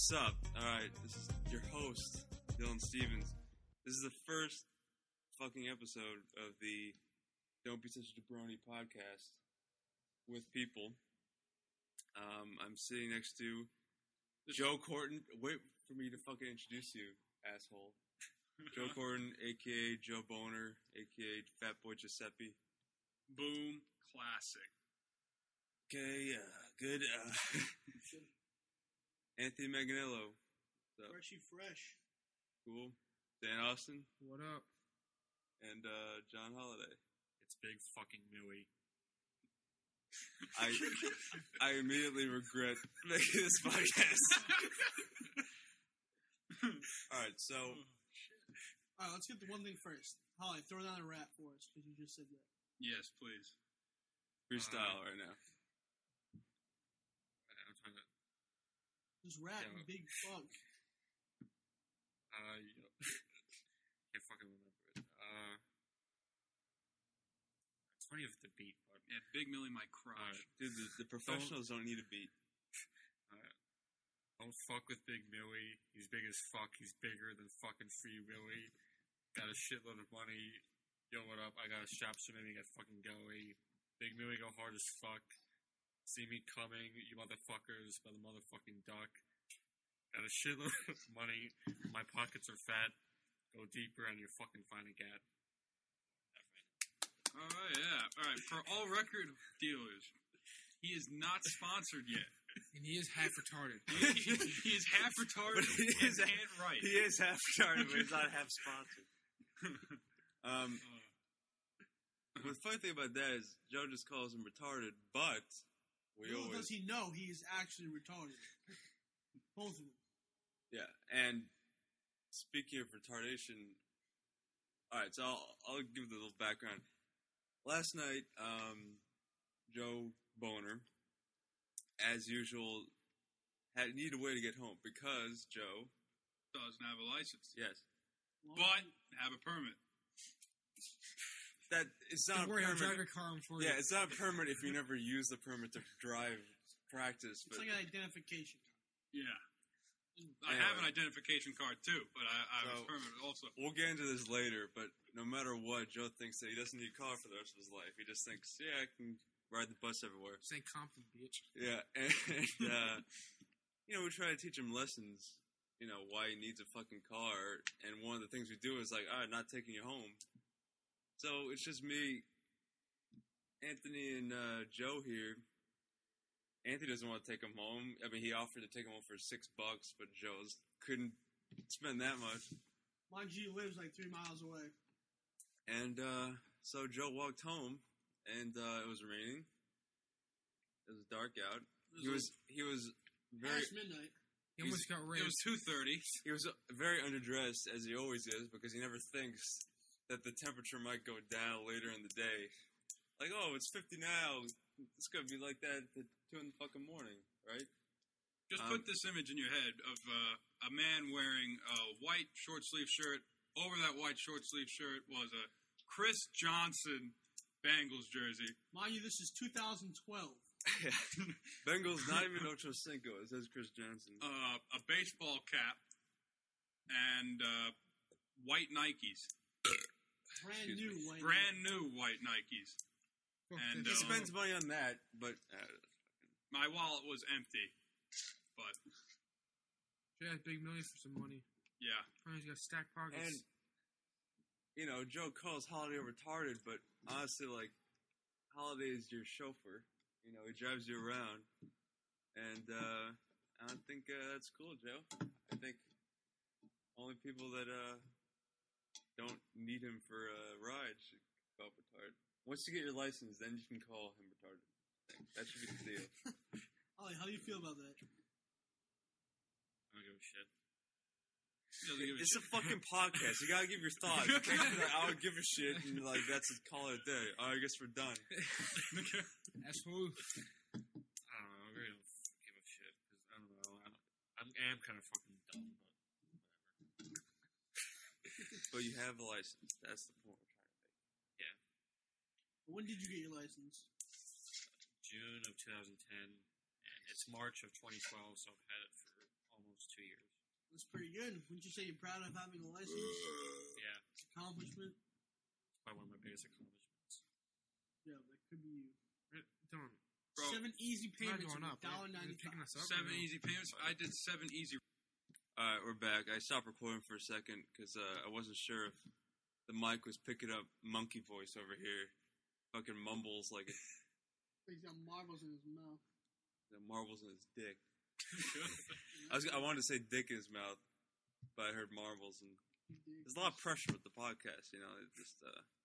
What's up? Alright, this is your host, Dylan Stevens. This is the first fucking episode of the Don't Be Such a Jabroni podcast with people. I'm sitting next to Joe Corton. Wait for me to fucking introduce you, asshole. Joe Corton, a.k.a. Joe Boner, a.k.a. Fat Boy Giuseppe. Boom. Classic. Okay, good. Anthony Manganello. What's up? Freshy fresh. Cool. Dan Austin. What up? And John Holiday. It's Big Fucking Millie. I immediately regret making this podcast. Alright, so... Alright, let's get the one thing first. Holly, throw down a rap for us, because you just said that. Yes, please. Freestyle right now. I'm trying to... Just rap, Yeah. big fuck. Can't fucking remember it. It's funny if the beat, but... Yeah, Big Millie might crush. Dude, the professionals don't need a beat. Don't fuck with Big Millie. He's big as fuck. He's bigger than fucking Free Willy. Got a shitload of money. Yo, what up? I got a shop, so maybe get fucking goey. Big Millie go hard as fuck. See me coming, you motherfuckers, by the motherfucking duck. Got a shitload of money. My pockets are fat. Go deeper and you're fucking finding gat. Alright, yeah. Alright, for all record dealers, he is not sponsored yet. And he is half retarded. He is half retarded But he and is can't write. He is half retarded, but he's not half sponsored. The funny thing about that is Joe just calls him retarded, but Little does he know he is actually retarded. Both of them. Yeah, and speaking of retardation, alright, so I'll give the little background. Last night, Joe Boner, as usual, needed a way to get home because Joe Doesn't have a license. yes, But have a permit. that it's not Don't a worry, I'll drive permit. your car home for you. Yeah, it's not a permit if you never use the permit to drive practice. It's But like an identification card. Yeah. I Anyway. have an identification card too, but I was So- permanent also. we'll get into this later, but no matter what, Joe thinks that he doesn't need a car for the rest of his life. He just thinks, yeah, I can ride the bus everywhere. St. Compton, bitch. Yeah, and we try to teach him lessons, why he needs a fucking car, and one of the things we do is like, all right, not taking you home. So it's just me, Anthony, and Joe here. Anthony doesn't want to take him home. I mean, he offered to take him home for $6, but Joe couldn't spend that much. Mind you, he lives like 3 miles away. And so Joe walked home, and it was raining. It was dark out. He was very Past midnight. He almost got It raped. was 2:30. he was very underdressed, as he always is, because he never thinks that the temperature might go down later in the day. Like, oh, it's 50 now. It's gonna be like that at 2 in the fucking morning, right? Just put this image in your head of a man wearing a white short sleeve shirt. Over that white short sleeve shirt was a Chris Johnson Bengals jersey. Mind you, this is 2012. Bengals, not even Ocho Cinco. It says Chris Johnson. A baseball cap, and white Nikes. Brand Excuse new me. white. Brand new white Nikes. Fuck and, this. He spends money on that, but My wallet was empty. But, Should have Big Millie for some money. yeah. Probably got stacked pockets. and Joe calls Holiday retarded, but honestly, like, Holiday is your chauffeur. He drives you around, and I don't think that's cool, Joe. I think only people that don't need him for a ride should call retarded. Once you get your license, then you can call him retarded. I think that should be the deal. Holly, how do you feel about that? I don't give a shit. He doesn't give a It's shit. a fucking podcast. You gotta give your thoughts. You can't be like, I would give a shit, and like that's a call it a day. All right, I guess we're done. That's smooth. I don't know. I really don't give a shit. Cause I don't know. I am kind of fucking dumb, but whatever. But you have a license. That's the point we're trying to make. When did you get your license? June of 2010, and it's March of 2012, so I've had it for almost 2 That's pretty good. Wouldn't you say you're proud of having a license? Yeah, It's an accomplishment. probably one of my biggest accomplishments. Yeah, that could be you. Don't. Bro, 7 easy payments going of up. Right? $1.95. Picking us up. 7 right now. easy payments. I did 7 easy. Alright, we're back. I stopped recording for a second because I wasn't sure if the mic was picking up monkey voice over here. Fucking mumbles like He's got marbles in his mouth. the marbles in his dick. I wanted to say dick in his mouth, but I heard marbles, and there's a lot of pressure with the podcast, you know. It just,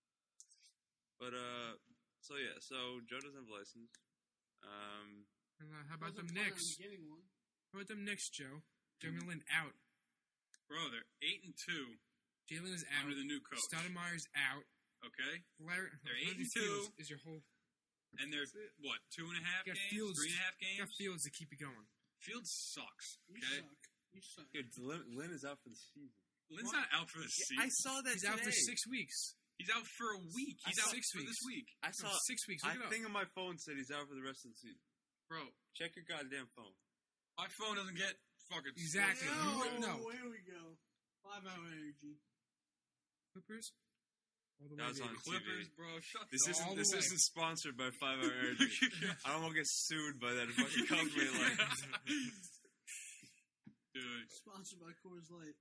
so yeah. So Joe doesn't have a license. How about them Wasn't planning on Knicks? getting one. How about them Knicks, Joe? Jeremy Lin out. Bro, they're 8-2 Jalen is out. under the new coach. Stoudemire's out. Okay, Larry, They're Larry 8-2. Fields is your whole. and they're what 2.5 You got games, Fields. 3.5 You games. got Fields to keep you going. Fields sucks. You Okay, suck. You suck. Dude, Lynn is out for the season. Lynn's What? not out for the season. I saw that He's out for today. 6 weeks. He's out for a week. He's I out 6 for weeks. this week, I No, saw. 6 weeks. I Look it up. think on my phone said he's out for the rest of the season. bro. Check your goddamn phone. My phone doesn't get fucking Exactly. sports. You wouldn't know. Here we go. 5-hour energy. Clippers. All the That way, was baby. on TV. Clippers, bro. Shut This the all isn't. the This way. isn't sponsored by 5 Hour Energy. I don't want to get sued by that fucking company. Like, Dude, Sponsored by Coors Light.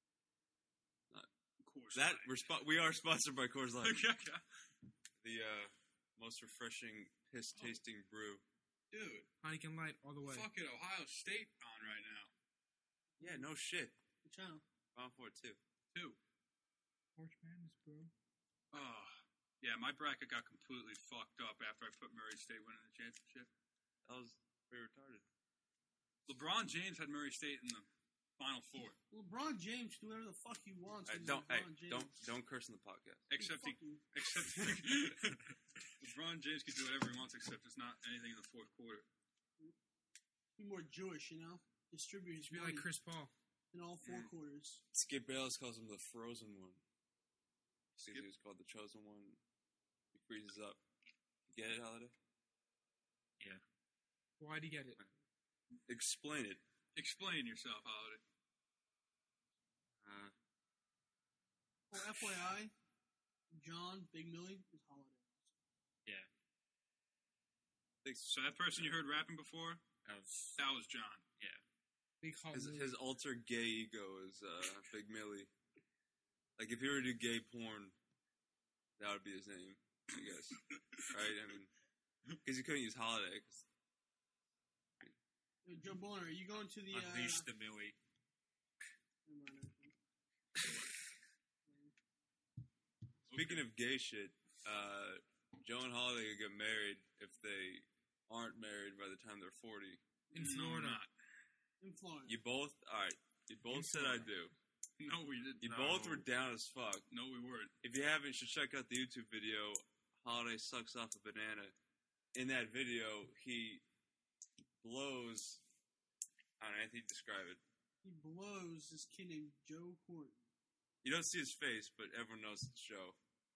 of course. that we are sponsored by Coors Light, Dude, the most refreshing piss tasting brew. Heineken Light all the way. fucking Ohio State on right now. Yeah, no shit. Good channel. Bound for it too. 2. March Madness, bro. Oh, yeah. My bracket got completely fucked up after I put Murray State winning the championship. That was pretty retarded. LeBron James had Murray State in the Final Four, LeBron James can do whatever the fuck he wants. Hey, He's LeBron James. don't curse in the podcast. except Fuck you. LeBron James can do whatever he wants, except it's not anything in the fourth quarter. Be more Jewish, you know? Distribute his Should be money like Chris Paul. in all 4 quarters. Skip Bayless calls him the frozen one. See, he was called the chosen one. He freezes up. You get it, Holiday? Why'd he get it? Explain it. Explain yourself, Holiday. Well, FYI, John Big Millie is Holiday. So that person you heard rapping before, that was John. Yeah. Big Holiday. His alter gay ego is Big Millie. Like, if he were to do gay porn, that would be his name, I guess. Right? I mean, because he couldn't use Holiday. Hey, Joe Boner, are you going to the... Unleash the Millie. Never mind, actually. Speaking of gay shit, Joe and Holiday could get married if they aren't married by the time they're 40. In No, we're Florida. not. In Florida. You both, alright, you both said I do. No, we didn't. You both were down as fuck. No, we weren't. If you haven't, you should check out the YouTube video, Holiday Sucks Off a Banana. In that video, he blows, I don't know, Anthony, describe it. He blows this kid named Joe Horton. You don't see his face, but everyone knows it's Joe.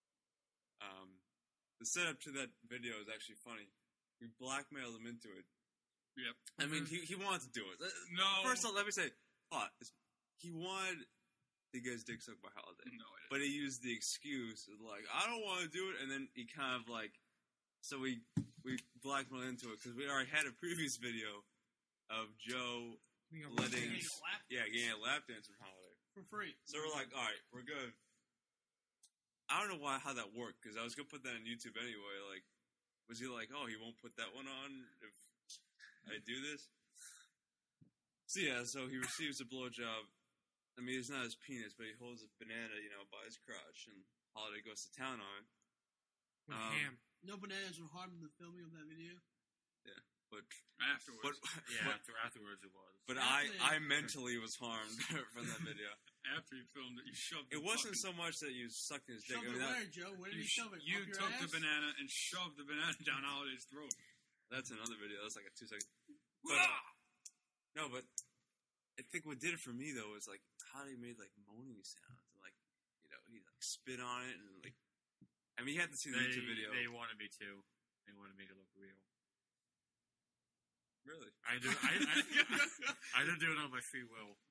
The setup to that video is actually funny. We blackmailed him into it. Yep. I mean, he wanted to do it. No. First of all, let me say, he wanted to get his dick sucked by Holiday. No, I didn't. But he used the excuse of like, I don't want to do it, and then he kind of like, so we blackmailed into it because we already had a previous video of Joe letting, getting a lap dance from Holiday. For free. So we're like, all right, we're good. I don't know how that worked because I was gonna put that on YouTube anyway. Like, was he like, oh, he won't put that one on if I do this? So yeah, so he receives a blowjob. I mean, it's not his penis, but he holds a banana, by his crotch, and Holiday goes to town on it. Ham. No bananas were harmed in the filming of that video. But Afterwards. Yeah, afterwards it was. but After- I mentally was harmed from that video. After you filmed it, you shoved It the wasn't fucking- so much that you sucked his dick. Shove I it mean, where, Joe? Where did You, you shove it? you Up your took ass? the banana and shoved the banana down Holiday's throat. that's another video. That's like a 2-second. Wah! No, but I think what did it for me though was like how he made like moaning sounds, and like he like spit on it, and like I mean you had to see the YouTube video. They wanted me to. They wanted to make it look real. Really? I didn't do it on my free will.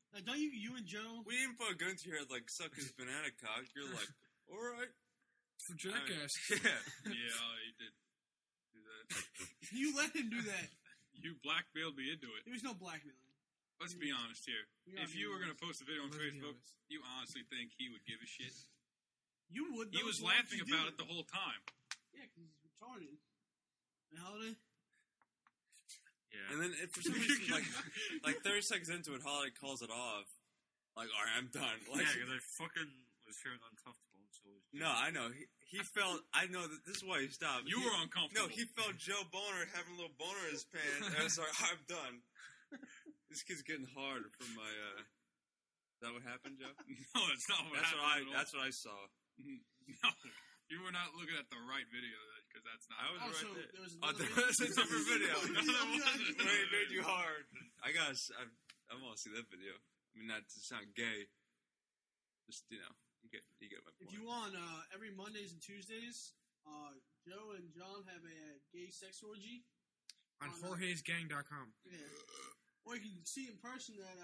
Now, don't you and Joe? We didn't put a gun to your head like suck his banana cock. You're like, all right. For jackass. Yeah. Yeah, he did do that. You let him do that. You blackmailed me into it. There was no blackmailing. Let's be honest here. If you were going to post a video on Let's be Facebook, honest. you honestly think he would give a shit? You would. He was laughing about it the whole time. Yeah, because he's retarded. And Holiday? Yeah. And then for some reason, like 30 seconds into it, Holiday calls it off. Like, all right, I'm done. Like, Yeah, because I fucking was feeling uncomfortable. So it was no, I know. He felt. I know that this is why he stopped. You He- were uncomfortable. No, he felt Joe Boner having a little boner in his pants. And I was like, I'm done. This kid's getting hard from my. Is that what happened, Joe? No, that's not what happened. That's what I saw. No, you were not looking at the right video because that's not. I was Oh, right so there. there was Oh, another there was a different video. No, there wasn't. Wait, it made you hard. I want to see that video. I mean, not to sound gay. Just you get my point. If you want, every Mondays and Tuesdays, Joe and John have a gay sex orgy. On Jorge'sGang.com. Yeah. Or you can see it in person at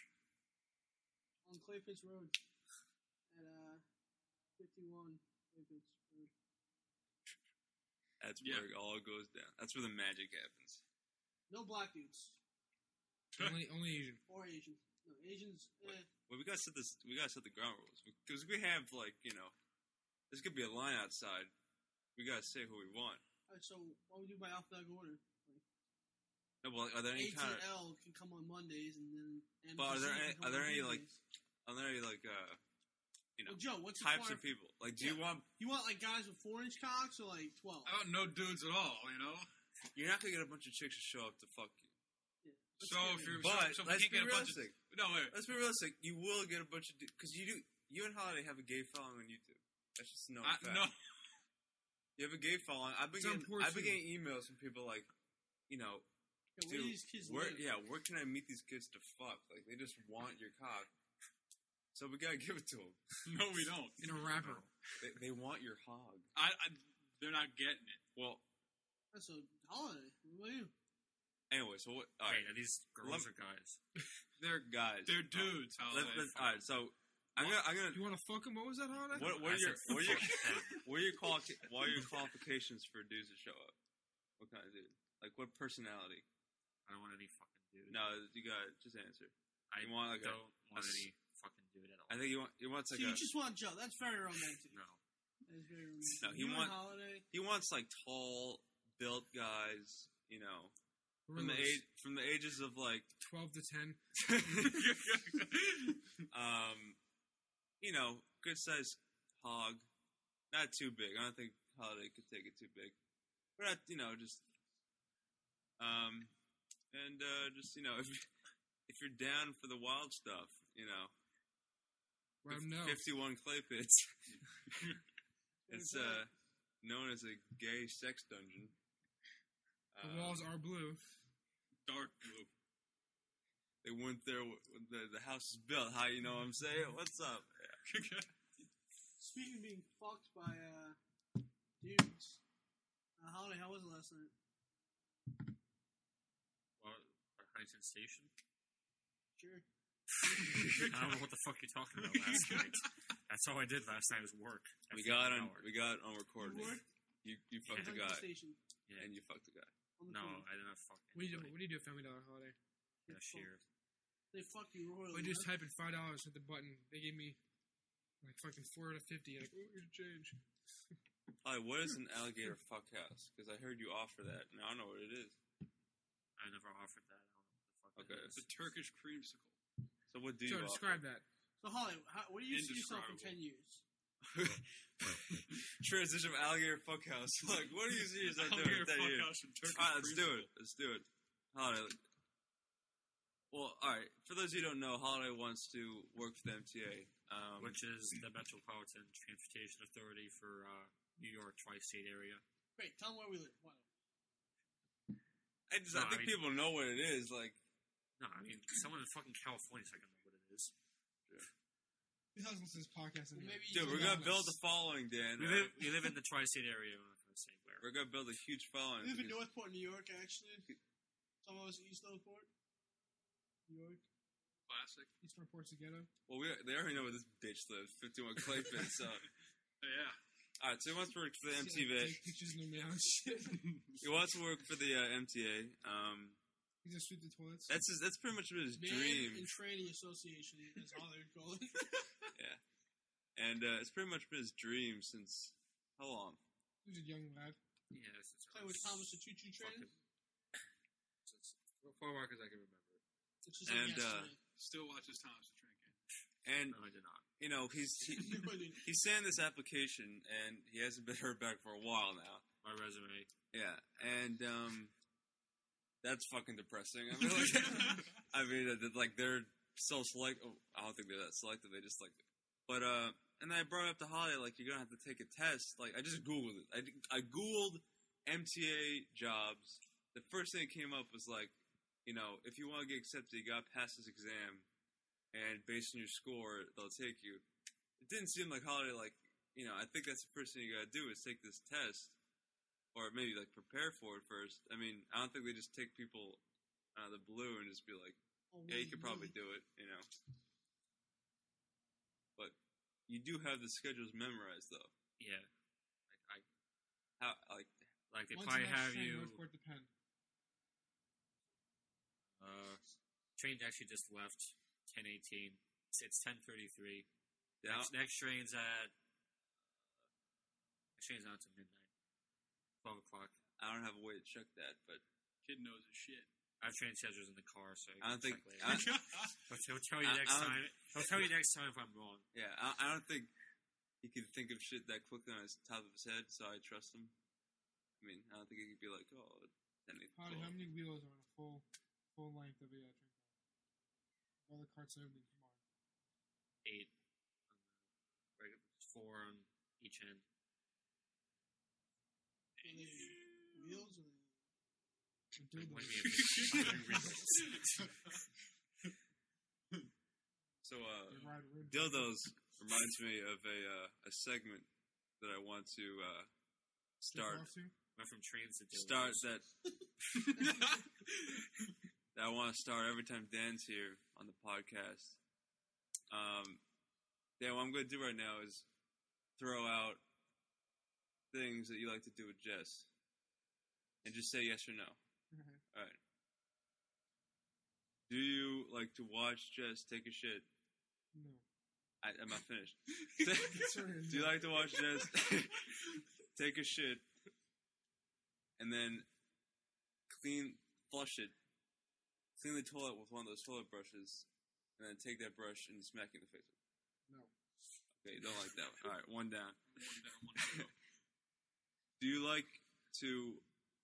on Claypitch Road at 51 Claypitch Road. That's where it all goes down. That's where the magic happens. No black dudes Only Asian. or Asians. No Asians. Well, we gotta set the ground rules because we have this could be a line outside. We gotta say who we want. Alright, so what we do by alphabetical order? No, but are there A any to kind of L can come on Mondays, and then M But to are C there can any- come are there on any, like, Tuesdays. are there any Well, Joe, what's the types requirement? of people? Like, do you Yeah. want? You want like guys with 4-inch cocks or like 12? I don't know dudes at all. You know. You're not gonna get a bunch of chicks to show up to fuck you. Yeah. So if you're But so if let's you be can't get a bunch of realistic. no wait. Let's be realistic. You will get a bunch of because you do. You and Holiday have a gay following on YouTube. That's just no fact. No. You have a gay following. I've been It's getting emails from people like, Yeah, where do dude, these kids where live? where can I meet these kids to fuck? Like they just want your cock. So we gotta give it to them. No, we don't. In a wrapper. They want your hog. They're not getting it. Well, That's a holiday. What about you? anyway, so what? All right, Wait, are these girls or guys? they're guys. They're dudes. How All right, so I'm gonna. You want to fuck him? What was that, Holiday? What are your qualifications for dudes to show up? What kind of dude? Like what personality? I don't want any fucking dude. No, you got just answer. I You want like don't want any fucking dude at all. I think you want So like you just want Joe. That's very romantic. No. That is very romantic. No, You and holiday. he wants like tall, built guys. From Gorillas. the ages of like 12 to 10. good size hog, not too big. I don't think Holiday could take it too big, but just if you're down for the wild stuff, Let him know. 51 clay pits. It's known as a gay sex dungeon. The walls are blue. Dark blue. They went there when the house is built. How you know what I'm saying? What's up? Speaking of being fucked by dudes, holiday. How was it last night? What? Huntington Station? Sure. I don't know what the fuck you're talking about last night. That's all I did last night was work. We got on recording. You were? You fucked a guy, Station. Yeah. and you fucked a guy. On the No, phone. I didn't fuck What do you do? anybody. What do you do at Family Dollar Holiday? Cashier. They fuck you royally. I just type in $5, hit the button. They gave me like fucking 4 out of 50. Like, oh, here's change. Hi, what is an alligator fuck house? Because I heard you offer that, and I don't know what it is. I never offered that. I don't know what the fuck Okay. that is. The Turkish creamsicle. So what do you So offer? describe that. So Holly, what do you see yourself in 10 years? Transition of alligator fuck house. Like, what do you see yourself doing Alligator in 10 fuck years? house and Turkish All right, let's do it. creamsicle. Let's do it. Holiday. Well, all right. For those of you who don't know, Holiday wants to work for the MTA. Which is the Metropolitan Transportation Authority for New York tri-state area. Great, tell them where we live. Why? I think people know what it is. Like, No, I mean, someone in fucking California is not going to know what it is. He doesn't listen to this podcast Well, anymore. maybe dude, we're gonna build a following, Dan. We live in the tri-state area. I'm not going to say where. We're gonna build a huge following. We live in because- Northport, New York, actually. Some of us East Northport, New York. Classic. Eastern Ports Ghetto. Well, they already know where this bitch lives, 51 Clayton. So, Yeah. all right. So he wants to work for the See, MTV. like, take pictures in the mail and shit. He wants to work for the MTA. He's gonna sweep the toilets. That's pretty much his Man dream. and Tranny Association is how they call it. Yeah, and it's pretty much been his dream since how long? He was a young lad. Yeah, it's Play with Thomas the Choo Choo Train. Since far back as I can remember. It's just And, like yesterday. Still watches Thomas the Train King. And No, I did not. you know he's sent this application and he hasn't been heard back for a while now. My resume. Yeah, and that's fucking depressing. I mean, like they're so select. Oh, I don't think they're that selective. They just like, but and then I brought up to Holly like you're gonna have to take a test. Like I just googled it. I googled MTA jobs. The first thing that came up was like, you know, if you want to get accepted, you got to pass this exam, and based on your score, they'll take you. It didn't seem like Holly like, you know, I think that's the first thing you got to do is take this test. Or maybe, like, prepare for it first. I mean, I don't think they just take people out of the blue and just be like, yeah, you could probably do it, you know. But you do have the schedules memorized, though. Yeah. Like they When's probably the next have train? you. Where's Port Depend? Train actually just left 10:18. It's 10:33. Yeah, Next train's at. Next train's not until midnight. 12 o'clock. I don't have a way to check that, but Kid knows his shit. I have train schedules in the car, so I don't think. he'll tell you next time. He'll tell you next time if I'm wrong. Yeah, I don't think he could think of shit that quickly on his top of his head, so I trust him. I mean, I don't think he could be like, oh, 10, 8, How 12. many wheels are on a full length of a train car? All the carts and everything. Come on. 8. Right, 4 on each end. Any wheels or What do you mean? So, They ride rim. dildos reminds me of a segment that I want to start. Went from trains to dildos. Start that that I want to start every time Dan's here on the podcast. Dan, what I'm going to do right now is throw out things that you like to do with Jess, and just say yes or no. Okay. All right. Do you like to watch Jess take a shit? No. I'm not finished. Sorry, Do you like to watch Jess take a shit and then flush it, clean the toilet with one of those toilet brushes, and then take that brush and smack you in the face with it? No. Okay, you don't like that one. All right, one down. One down, one to go. Do you like to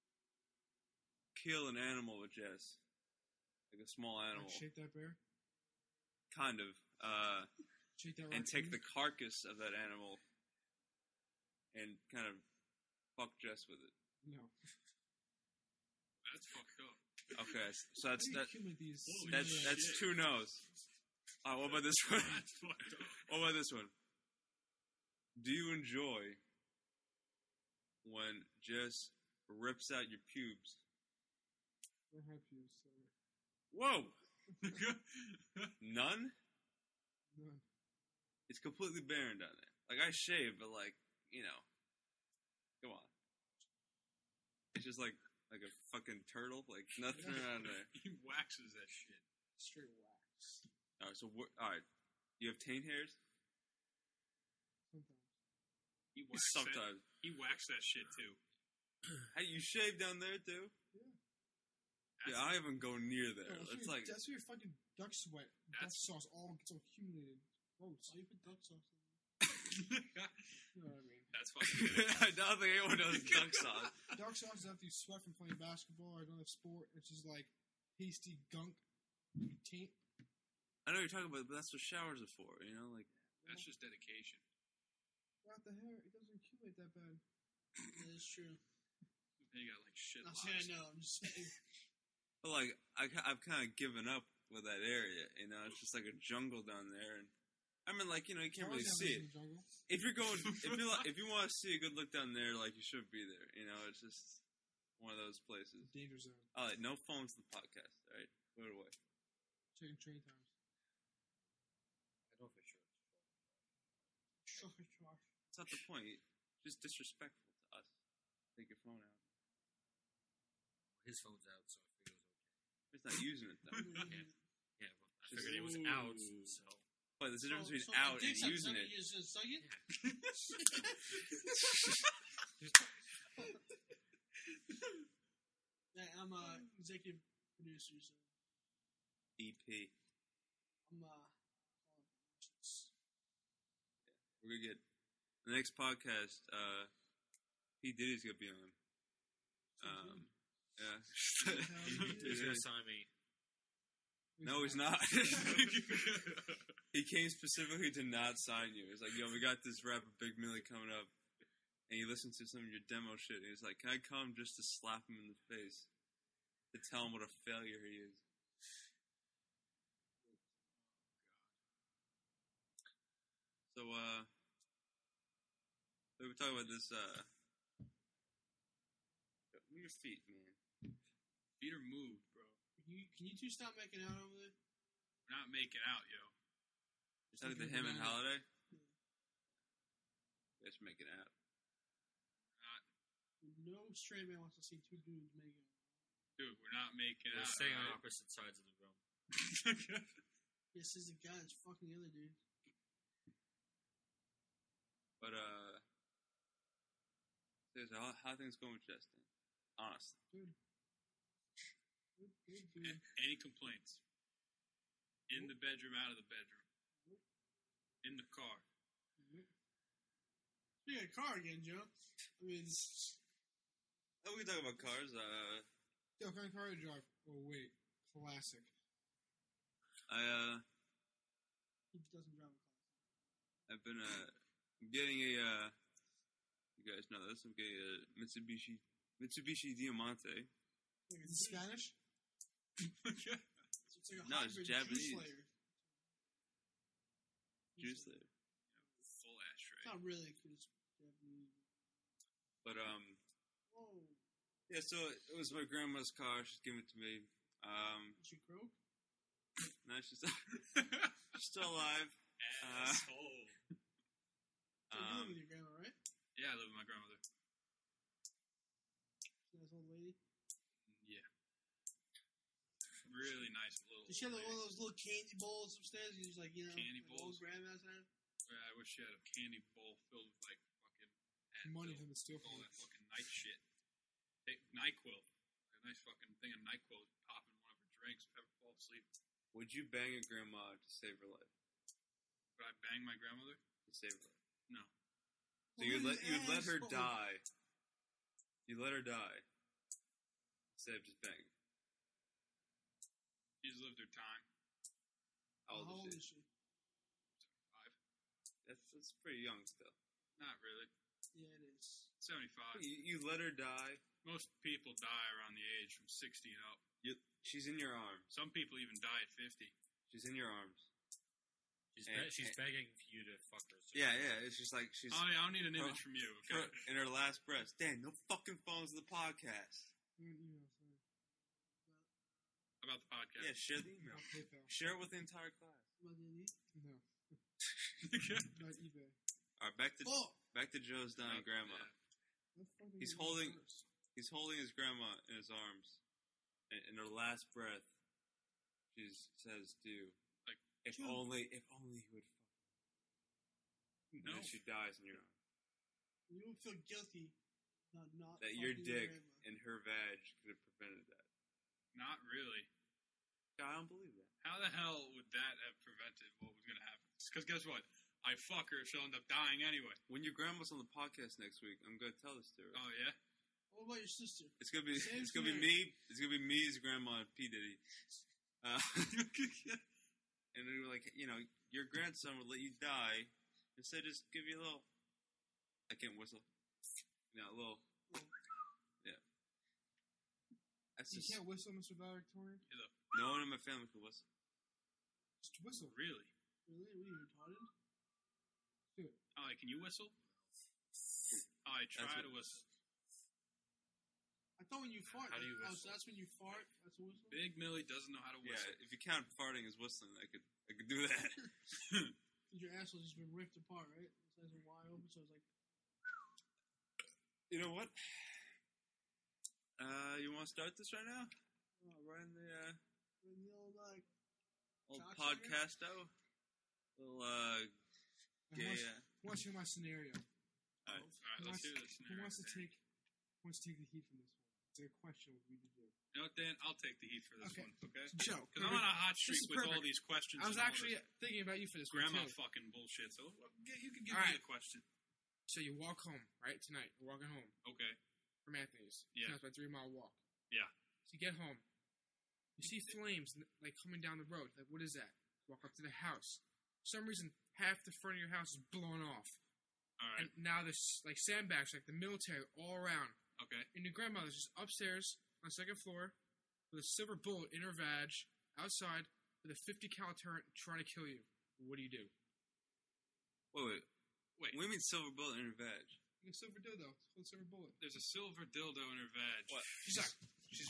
kill an animal with Jess? Like a small animal? Like shake that bear? Kind of. Shake that And raccoon? take the carcass of that animal and kind of fuck Jess with it. No. That's fucked up. Okay, so How do you accumulate these? that's two no's. What about this one? That's fucked up. What about this one? Do you enjoy when Jess rips out your pubes? I don't have pubes, so Whoa! None? none. It's completely barren down there. Like, I shave, but like, you know. Come on. It's just like a fucking turtle. Like, nothing around there. He waxes that shit. Straight wax. Alright, so, alright. You have taint hairs? Sometimes. He waxed Sometimes. That, he waxed that shit too. Hey, you shave down there, too? Yeah, I don't even go near there. It's like... That's where your fucking duck sweat, duck sauce all gets accumulated. Gross. why you put duck sauce in? You know what I mean? That's fucking good. I don't think anyone knows duck sauce. Duck sauce is after you sweat from playing basketball or another sport. It's just like pasty gunk. You taint. I know what you're talking about, but that's what showers are for, you know? Like, That's just dedication. Without the hair, it doesn't accumulate that bad. That is true. Then you got like shit Not locks. saying I know. I'm just saying. but like, I've kind of given up with that area, you know? It's just like a jungle down there, and I mean, like, you know, you can't really see it. If you're going, if you want to see a good look down there, like, you should be there, you know? It's just one of those places. Danger zone. All right, no phones in the podcast, all right? Put it away. Checking train times. Sucker trash. That's not the point. Just disrespectful to us. Take your phone out. His phone's out, so I figured it was okay. He's not using it though. Yeah, well, I Just- figured he was out, so. But there's a difference between so out my and dick's out, using so it. you just suck it? Yeah, I'm a executive producer, so EP. I'm We're gonna get the next podcast. P Diddy's gonna be on. Yeah. He's gonna sign me. No, he's not. He came specifically to not sign you. He's like, yo, we got this rapper Big Millie coming up. And he listened to some of your demo shit. And he's like, can I come just to slap him in the face? To tell him what a failure he is. So, we were talking about this, move your feet, man. Feet are moved, bro. Can you two stop making out over there? We're not making out, yo. Just talking to him and Holiday? Just making out. No straight man wants to see two dudes making out. Dude, we're not making We're out. staying on alright? opposite sides of the room. Yes, this is the guy that's fucking the other dude. But, seriously, how things going with Justin? Honestly. Good, dude. Any complaints? In the bedroom, out of the bedroom. In the car. Speaking of car again, Joe. I mean, Oh, we can talk about cars. Yo, kind of car to drive? Oh, wait. Classic. he doesn't drive a car. I've been, I'm getting a, you guys know this, I'm getting a Mitsubishi Diamante. Is it Spanish? It's like a No, it's hybrid Japanese. Juice Slayer. Juice Slayer. Full ashtray. It's not really because it's Japanese. But, Whoa. yeah, so it was my grandma's car. She's giving it to me. Is she croak? No, she's still alive. Asshole. So you live with your grandma, right? Yeah, I live with my grandmother. Nice old lady. Yeah. Really nice little. Does she have lady. one of those little candy bowls upstairs? You just like, you know, Candy like old bowls? grandmas have? Yeah, I wish she had a candy bowl filled with like fucking Money Advil, from the steal all from that fucking night shit. Take NyQuil, a nice fucking thing of NyQuil, pop in one of her drinks, have her fall asleep. Would you bang a grandma to save her life? Would I bang my grandmother? To save her life? No. So you'd let her Asshole. die. You let her die. Instead of just banging. She's lived her time. How How old is she? 5. That's pretty young still. Not really. Yeah, it is. 75. You let her die. Most people die around the age from 60 and up. She's in your arms. Some people even die at 50. She's in your arms. She's begging for you to fuck her. So Yeah. It's just like she's Oh, yeah, I don't need an image from you. Okay? in her last breath. Dan, no fucking phones in the podcast. About the podcast. Yeah, share the email. PayPal. Share it with the entire class. What did he? No, not eBay. All right, back to Joe's dying Oh, grandma. yeah. What the fuck He's is it holding- first? He's holding his grandma in his arms. And in her last breath, she says, "Do Like, if Joe. only he would fuck." And No. then she dies in your arms. You don't feel guilty about not That your fucking dick grandma. and her vag could have prevented that. Not really. I don't believe that. How the hell would that have prevented what was going to happen? Because guess what? I fuck her, she'll end up dying anyway. When your grandma's on the podcast next week, I'm gonna tell this to her. Oh, yeah? What about your sister? It's gonna be Same it's gonna be scenario. me. It's gonna be me as grandma and P Diddy. And we were like, your grandson would let you die instead. Just give you a little. I can't whistle. A little. Yeah. That's You just can't whistle, Mr. Valedictorian? no one in my family can whistle. Just whistle. Really? Really? What are you retarded? Do it. Oh, can you whistle? I try That's to whistle. I thought when you fart. How do you Oh, whistle? so that's when you fart? That's a whistle? Big Millie doesn't know how to Yeah, whistle. if you count farting as whistling, I could do that. You Your asshole just been ripped apart, right? It's nice and wide open, so it's like. You know what? You want to start this right now? Right in the old old cocksucker? podcasto. Little gay. What's my scenario? All right. All right, let's do this. Who wants to take the heat from this one? It's a question what we need to do. You know what, Dan? I'll take the heat for this Okay. one, okay? Joe, Because I'm on a hot streak is with all perfect. these questions. I was and all actually this thinking about you for this grandma one too. fucking bullshit. So you can give All me right. a question. So you walk home, right? Tonight, you're walking home Okay. from Anthony's. Yeah. It's about a 3-mile walk. Yeah. So you get home. You see flames like coming down the road. Like, what is that? Walk up to the house. For some reason, half the front of your house is blown off. All right. And now there's like sandbags, like the military, all around. Okay. And your grandmother's just upstairs on the second floor with a silver bullet in her vag outside with a 50 cal turret trying to kill you. What do you do? Wait. Wait. What do you mean silver bullet in her vag? A silver dildo. It's called a silver bullet. There's a silver dildo in her vag. What? She's like, She's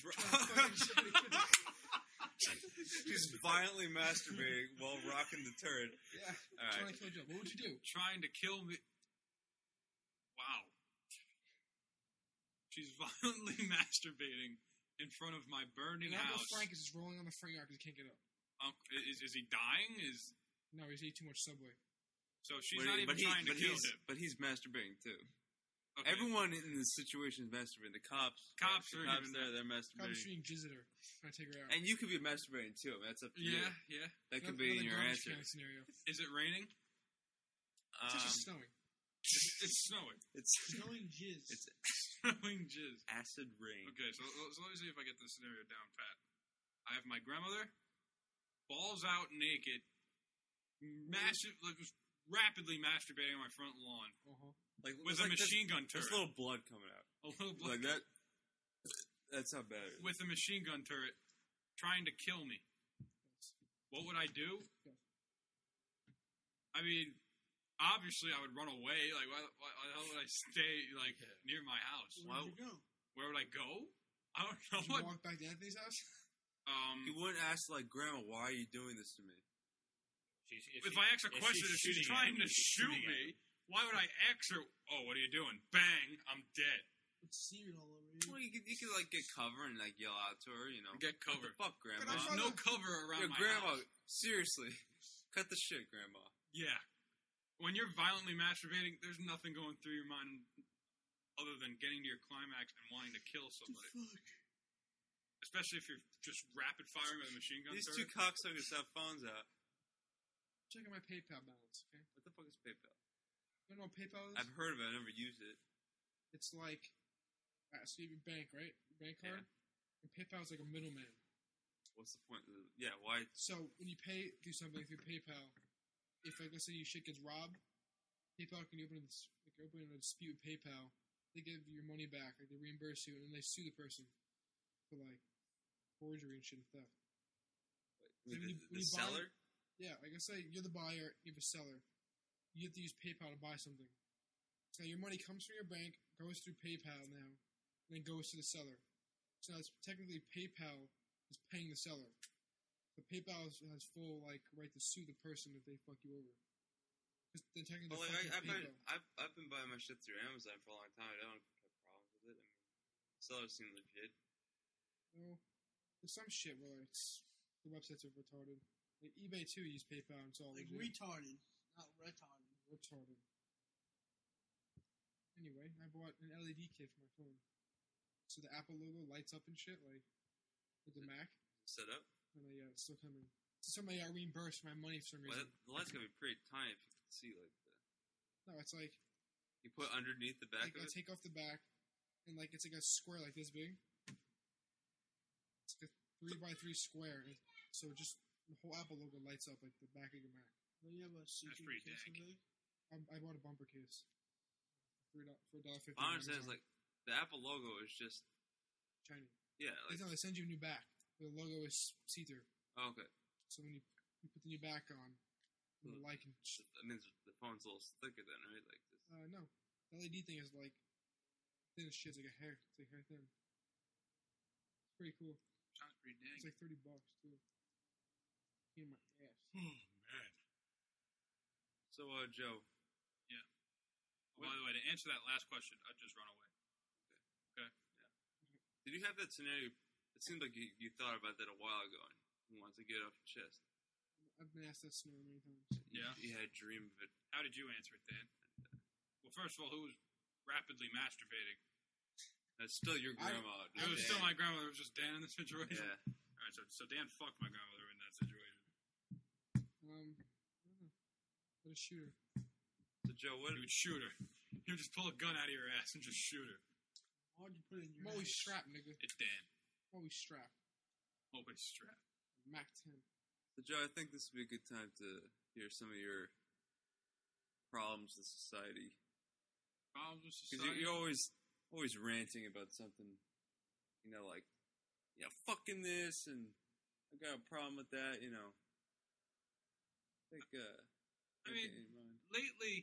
yeah. she's violently masturbating while rocking the turret. All right. Trying to kill Joe. What would you do? Trying to kill me. Wow. She's violently masturbating in front of my burning And Uncle house. Frank is just rolling on the front yard because he can't get up. Is he dying? No, he's eating too much Subway. So she's not even trying to kill him. But he's masturbating too. Okay. Everyone in this situation is masturbating. The cops are the even cops there. They're I'm masturbating. shooting jizz at her. Trying to take her out. And you could be masturbating too. That's up to you. Yeah. That could be in your Another answer. kind of scenario. Is it raining? It's actually snowing. It's snowing. It's Snowing jizz. it's Snowing jizz. acid rain. Okay, so let me see if I get this scenario down pat. I have my grandmother, balls out naked, just rapidly masturbating on my front lawn Uh-huh. Like with it's a like machine gun There's turret. a little blood coming out. A little blood Like that. That's how bad it is. with a machine gun turret, trying to kill me. What would I do? Yes. I mean, obviously I would run away. Like, why the hell would I stay like near my house? Where would you go? Where would I go? I don't know. Did you walk back to Anthony's house? You wouldn't ask like, Grandma, why are you doing this to me? If I ask a question, if she's trying to shoot me, why would I ask her? Oh, what are you doing? Bang! I'm dead. With seaweed all over you. Well, you could like get cover and like yell out to her, you know. Get What cover. the fuck, Grandma? There's no cover around Yo, my Grandma, house. seriously, cut the shit, Grandma. Yeah. When you're violently masturbating, there's nothing going through your mind other than getting to your climax and wanting to kill somebody. Especially if you're just rapid firing with a machine gun. These turret. two cocksuckers have phones out. Checking my PayPal balance, okay? What the fuck is PayPal? You know what PayPal is? I've heard of it. I've never used it. It's like, so you have your bank, right? Your bank card? And PayPal is like a middleman. What's the point? Yeah, why? So when you do something through PayPal, if like let's say your shit gets robbed, PayPal can open a dispute with PayPal. They give your money back, like they reimburse you, and then they sue the person for like forgery and shit and theft. The, when the you buy- seller? Yeah, like I say, you're the buyer, you have a seller. You have to use PayPal to buy something. So your money comes from your bank, goes through PayPal now, and then goes to the seller. So it's technically PayPal is paying the seller. So PayPal has full like right to sue the person if they fuck you over. Because then technically Well, they're like, fucking PayPal. I've been buying my shit through Amazon for a long time. I don't have problems with it. I mean, sellers seem legit. Well, there's some shit where it's the websites are retarded. Like eBay too use PayPal and it's all Like legit. retarded, not retarded. Retarded. Anyway, I bought an LED kit for my phone. So the Apple logo lights up and shit, like with the Mac. Set up. And yeah, it's still coming. So somebody got reimbursed my money for some Well, reason. the light's gonna be pretty tiny if you can see like that. No, it's like You put underneath the back I of it. take off the back, and like it's like a square like this big. It's like a 3x3 square, and so just the whole Apple logo lights up like the back of your Mac. Don't you have a secret pretty case dank. of it? I bought a bumper case for $1.50. I understand it's like the Apple logo is just shiny. yeah. Like, No, they send you a new back. The logo is see-through, oh, okay. so when you put the new back on, the light can. That means the phone's a little thicker then, right? Like this. No, the LED thing is like thin as shit. It's like a hair. It's like hair thin. It's pretty cool. Sounds pretty dang. It's like $30 too. In my ass. Oh man. So, Joe. Oh, by the way, to answer that last question, I'd just run away. Did you have that scenario? It seemed like you thought about that a while ago and you wanted to get it off your chest. I've been asked that scenario many times. Yeah. You had a dream of it. How did you answer it, Dan? Well, first of all, who was rapidly masturbating? That's still your grandma. It was still my grandmother. It was just Dan in the situation. Yeah. All right, so Dan fucked my grandmother in that situation. I don't know. What a shooter. So, Joe, what? He would shoot her. He would just pull a gun out of your ass and just shoot her. Why'd you put it in your I'm always ass? strapped, nigga. It's Dan. I'm always strapped. Always strapped. Mac 10. So, Joe, I think this would be a good time to hear some of your problems with society. Problems with Because society? you're always ranting about something, you know, like, yeah, fucking this, and I got a problem with that, you know. I mean, lately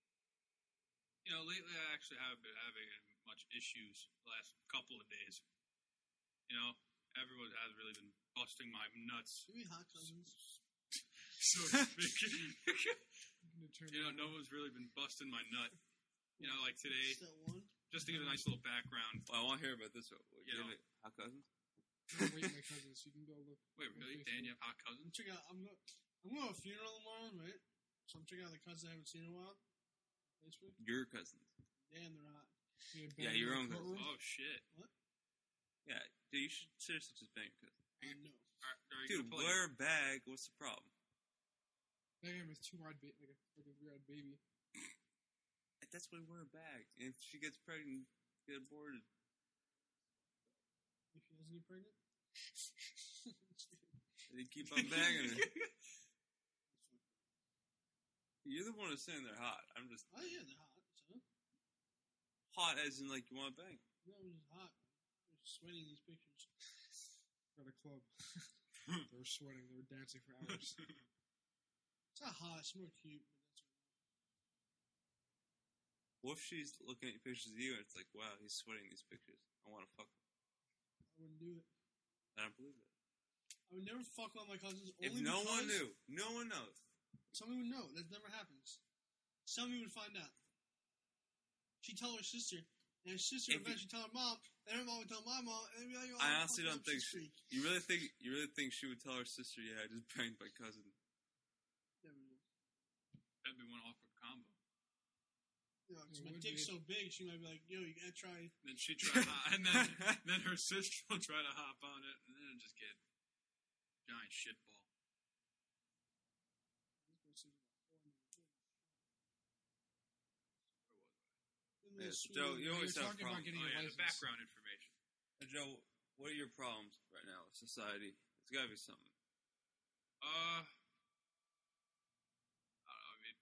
I actually haven't been having much issues the last couple of days. You know, everyone has really been busting my nuts. Give me hot cousins. So to speak. You know, Determined. no one's really been busting my nut. You know, like today, Still one. just to give a nice little background. Well, I want to hear about this one. You know. Hot cousins? I'm waiting my cousins. You can go look. Wait, on really? Facebook. Dan, you have hot I'm cousins? checking out. I'm going to a funeral tomorrow, right? So I'm checking out the cousins I haven't seen in a while. Facebook. Your cousins. Damn, they're hot. You Yeah, bang your in own the cousins. courtroom? Oh, shit. Yeah, dude, you should seriously just bang your cousin. No. Are you Dude, gonna play? wear a bag. What's the problem? Bang him with two wide, like a fucking 3-eyed baby. That's why wear a bag. And if she gets pregnant, get aborted. If she doesn't get pregnant. They keep on banging her. You're the one who's saying they're hot. I'm just Oh yeah, they're hot. So hot as in like you want to bang. no, it was hot. They're sweating these pictures. Got a club. They were sweating. They were dancing for hours. It's not hot. It's more cute. But that's What if she's looking at pictures of you and it's like, wow, he's sweating these pictures. I want to fuck him. I wouldn't do it. I don't believe it. I would never fuck one of my cousins. If Only no one because knew, no one knows. somebody would know. That never happens. Somebody would find out. She'd tell her sister, and her sister would If you- eventually tell her mom, and her mom would tell my mom, and they'd be like, oh, I honestly fuck don't up, think she's she, freak. you really think she would tell her sister, yeah, I just banged my cousin. Never knew. That'd be one awkward combo. You know, 'cause It my would dick's be. so big, she might be like, yo, you gotta try. Then she try and then her sister will try to hop on it, and then it'll just get giant shitball. Yeah, Joe, you always You're have talking about problems. getting Oh a yeah, the license. background information. Joe, what are your problems right now with society? It's got to be something. I don't know. I mean,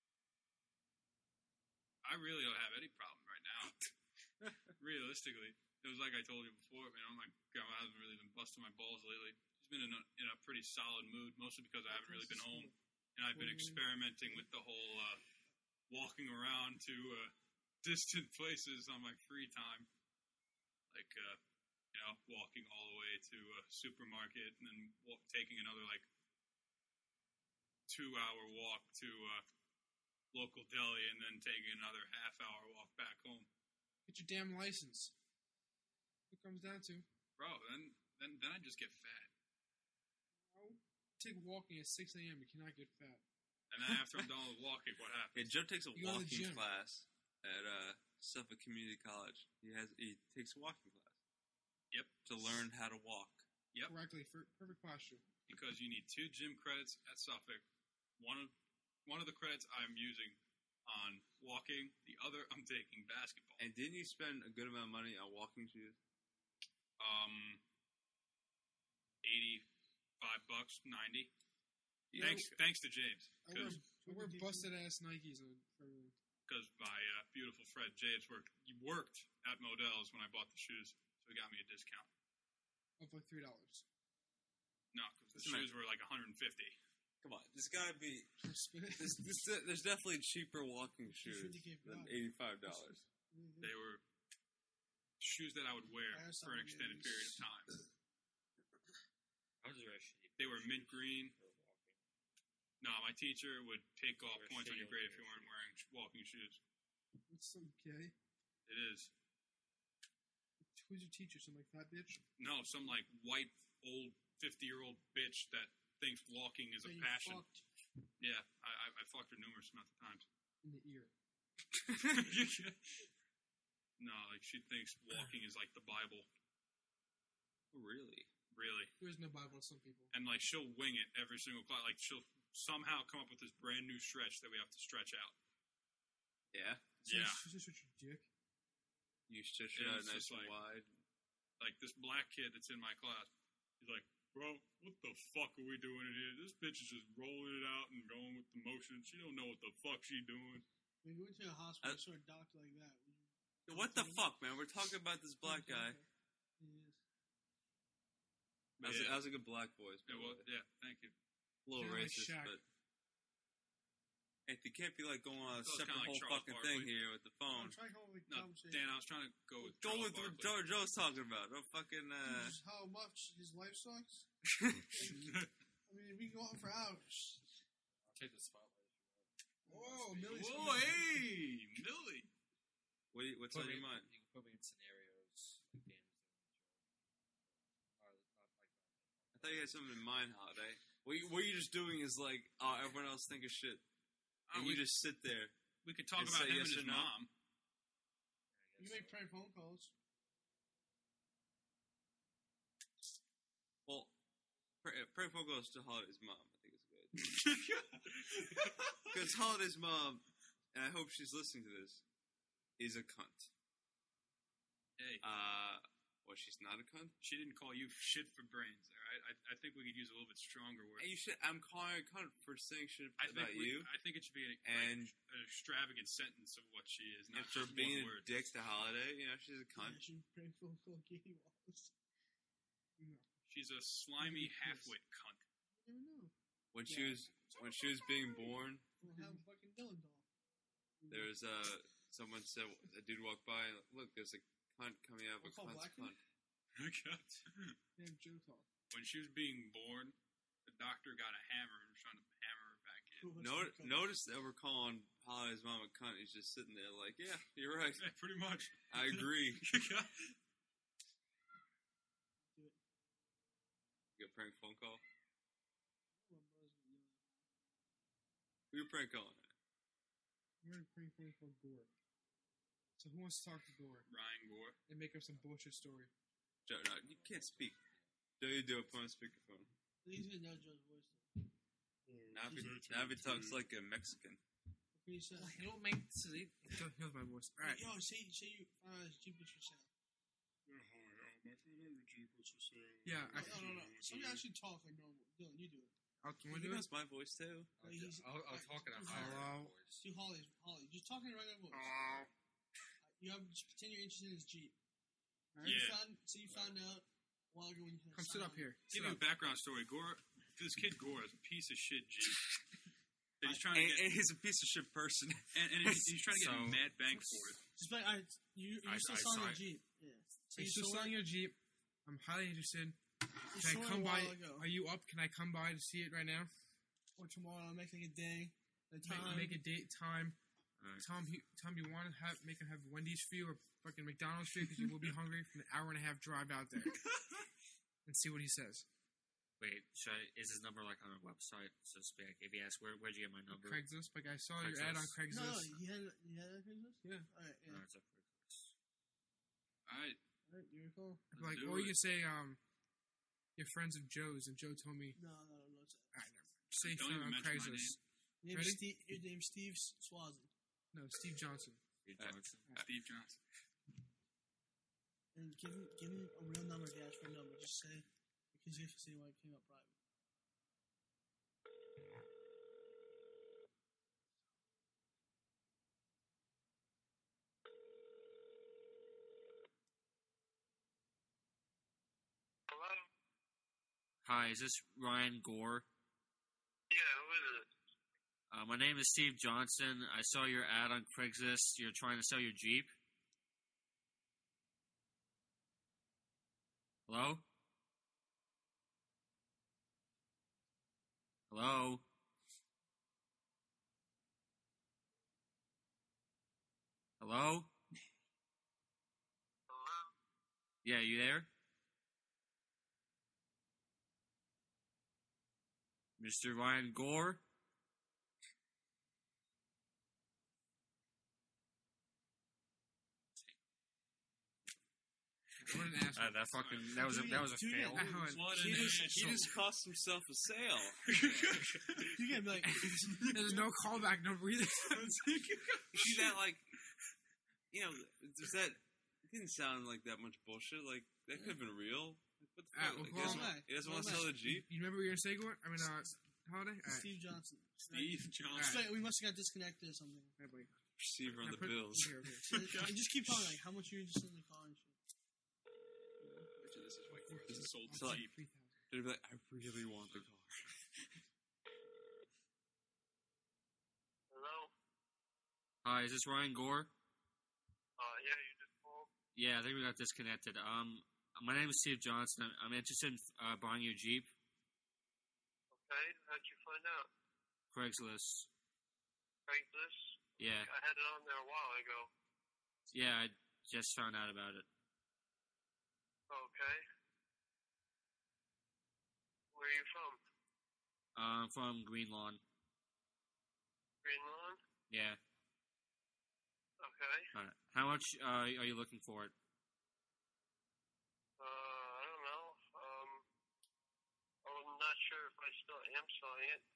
I really don't have any problem right now. Realistically, it was like I told you before. You know, my grandma hasn't really been busting my balls lately. She's been in a pretty solid mood, mostly because I haven't really been home, and I've been experimenting with the whole walking around to distant places on my free time, like you know, walking all the way to a supermarket and then taking another like 2-hour walk to a local deli and then taking another half-hour walk back home. Get your damn license. What it comes down to. Bro, then I just get fat. Take walking at 6 a.m. You cannot get fat. And then after I'm done with walking, what Yeah, happens? Joe takes a You go to the walking gym. class at Suffolk Community College. He takes a walking class. Yep. To learn how to walk. Yep. Correctly. Perfect posture. Because you need 2 gym credits at Suffolk. One of the credits I'm using on walking. The other I'm taking basketball. And didn't you spend a good amount of money on walking shoes? $85, $90. You Thanks to James. I wear busted ass Nikes on everything. Because my beautiful friend James worked at Modell's when I bought the shoes, so he got me a discount. Of like $3. No, because the Listen, shoes were like $150. Come on, there's got to be. Spin it. There's definitely cheaper walking shoes 50K for than that. $85. They were shoes that I would wear That's for an not extended nice. period of time. I was very cheap They were mint green. for walking. No, my teacher would take off Wear points on your shield grade if you gear. weren't wearing walking shoes. It's so gay. It is. Who's your teacher? Some like fat bitch? No, some like white old 50-year-old bitch that thinks walking is a So you passion. fucked. Yeah, I fucked her numerous amounts of times. In the ear. No, like she thinks walking is like the Bible. Really? Really. There is no Bible to some people. And like she'll wing it every single class. Like she'll somehow come up with this brand new stretch that we have to stretch out. Yeah. So Yeah. She's just your dick. You stretch Yeah, it out it's nice just and like- wide. Like this black kid that's in my class. He's like, bro, what the fuck are we doing in here? This bitch is just rolling it out and going with the motion. She don't know what the fuck she doing. When you went to a hospital, saw a doctor like that. Would you What the fuck, man? We're talking about this black guy. Yes. That was a good black voice. by Yeah, the well, way. yeah, thank you. A little Kinda like racist, Shaq. but hey, you can't be like going on a That was separate kinda like whole Charles fucking Barkley. thing here with the I'm phone. trying to come up with a No, conversation. Dan, I was trying to go with Go Charles with what Barkley. Joe's talking about. Don't fucking. Just how much his life sucks. I mean, we can go on for hours. I'll take the spotlight if you want. Whoa, Millie's Whoa, hey, Millie. What's on your mind? You can put me in scenarios like games. Not like that. I thought you had something in mind, Holiday. What you're just doing is like, everyone else think of shit, and we, you just sit there. we could talk and about say him yes and his or no. mom. You make prank phone calls. Well, prank phone calls to Holiday's mom. I think it's good because Holiday's mom, and I hope she's listening to this, is a cunt. Hey, Well, she's not a cunt. she didn't call you shit for brains, all right? I think we could use a little bit stronger word. And you should. I'm calling her a cunt for saying shit I about think you I think it should be and an extravagant sentence of what she is, not and for just being one a Oh, word. dick to Holiday. You know, she's a cunt. Yeah, she prank phone call Katie Wallace. No. She's a slimy half-wit cunt. You never know. When she was being born, We'll have a fucking Dylan doll. there was someone said a dude walked by. And, look, there's a cunt coming out of a We'll call cunt's Blackman? cunt. Damn Joe talk. When she was being born, the doctor got a hammer and was trying to hammer her back in. Who wants to become- Notice that we're calling Holiday's mom a cunt. He's just sitting there like, yeah, you're right. Yeah, pretty much. I agree. Do it. You get a prank phone call. My brother's gonna yell at me. Who you prank calling? We're gonna prank phone call Gore. So who wants to talk to Gore Ryan Gore. and make up some bullshit story? Joe, no, you can't speak. Joe, you do it. Put on speakerphone. He's gonna know Joe's voice. Though. Now if he talks like a Mexican. What can you say? You don't make see. Joe knows my voice. All right. Yo, say you Jeep with yourself. Yeah, No. Somebody actually talk like normal. Dylan, you do it. I'll He do it. knows my voice too. I'll talk in a Hello. higher voice. Do Holly. Just talk in a regular voice. You have just pretend you're interested in his Jeep. Alright? Yeah. You found out a while ago when you had Come sit up here. Give Sit you up. a background story. Gore, this kid Gore is a piece of shit Jeep. And he's trying to And get, he's a piece of shit person. and he's trying to get So- mad bank for it. Just like you're still selling your Jeep. Yeah. So Are you still selling your Jeep? I'm highly interested. You Can I sold it come a by? while ago. Are you up? Can I come by to see it right now? Or tomorrow, I'll make like a day, a time. Make a date time. Alright. Tom, you want to make him have Wendy's for you or fucking McDonald's for you because you will be hungry from an hour and a half drive out there. And see what he says. Wait, is his number like on a website, so to speak? If he asks, where'd you get my number? Craigslist. Like I saw your ad on Craigslist. No, Craigslist. you had that Craigslist? Yeah. Alright, yeah. No, it's a Craigslist. Alright. Alright, you're cool. Like, do or it. you can say, you're friends of Joe's, and Joe told me. No. Say Don't found even on mention my Craigslist. Your Ready? name's Steve Swazi. No, Steve Johnson. Steve Johnson. Steve Johnson. And give him a real number, the actual number. Just say, because you have to say why it came up private. Hello? Hi, is this Ryan Gore? Yeah, who is it? My name is Steve Johnson. I saw your ad on Craigslist. You're trying to sell your Jeep. Hello? Hello? Hello? Hello? Yeah, you there? Mr. Ryan Gore? What an asshole. That was a Dude, fail. yeah, What He an just asshole. cost himself a sale. You can be like, There's no callback, no breathing. See that, like, there's that. It didn't sound like that much bullshit. Like, that could have been real. Like, what the fuck? Like, he doesn't want to sell the Jeep? You remember what you were going to say, Gordon? I mean, Holiday? All right. Steve Johnson. Steve Johnson. Wait, we must have got disconnected or something. All right, buddy. Receiver on Now the put- bills. here, here. So, just keep talking, like, how much you're interested in the car and shit. This is like this is sold So, like, cheap. 3,000. They'd be like, I really want the car. Hello? Hi, is this Ryan Gore? Yeah, you just called? Yeah, I think we got disconnected. My name is Steve Johnson. I'm interested in buying your Jeep. Okay, how'd you find out? Craigslist. Craigslist? Yeah. I had it on there a while ago. Yeah, I just found out about it. Okay. Where are you from? From Green Lawn. Green Lawn? Yeah. Okay. Alright. How much are you looking for it? I don't know. I'm not sure if I still am selling it.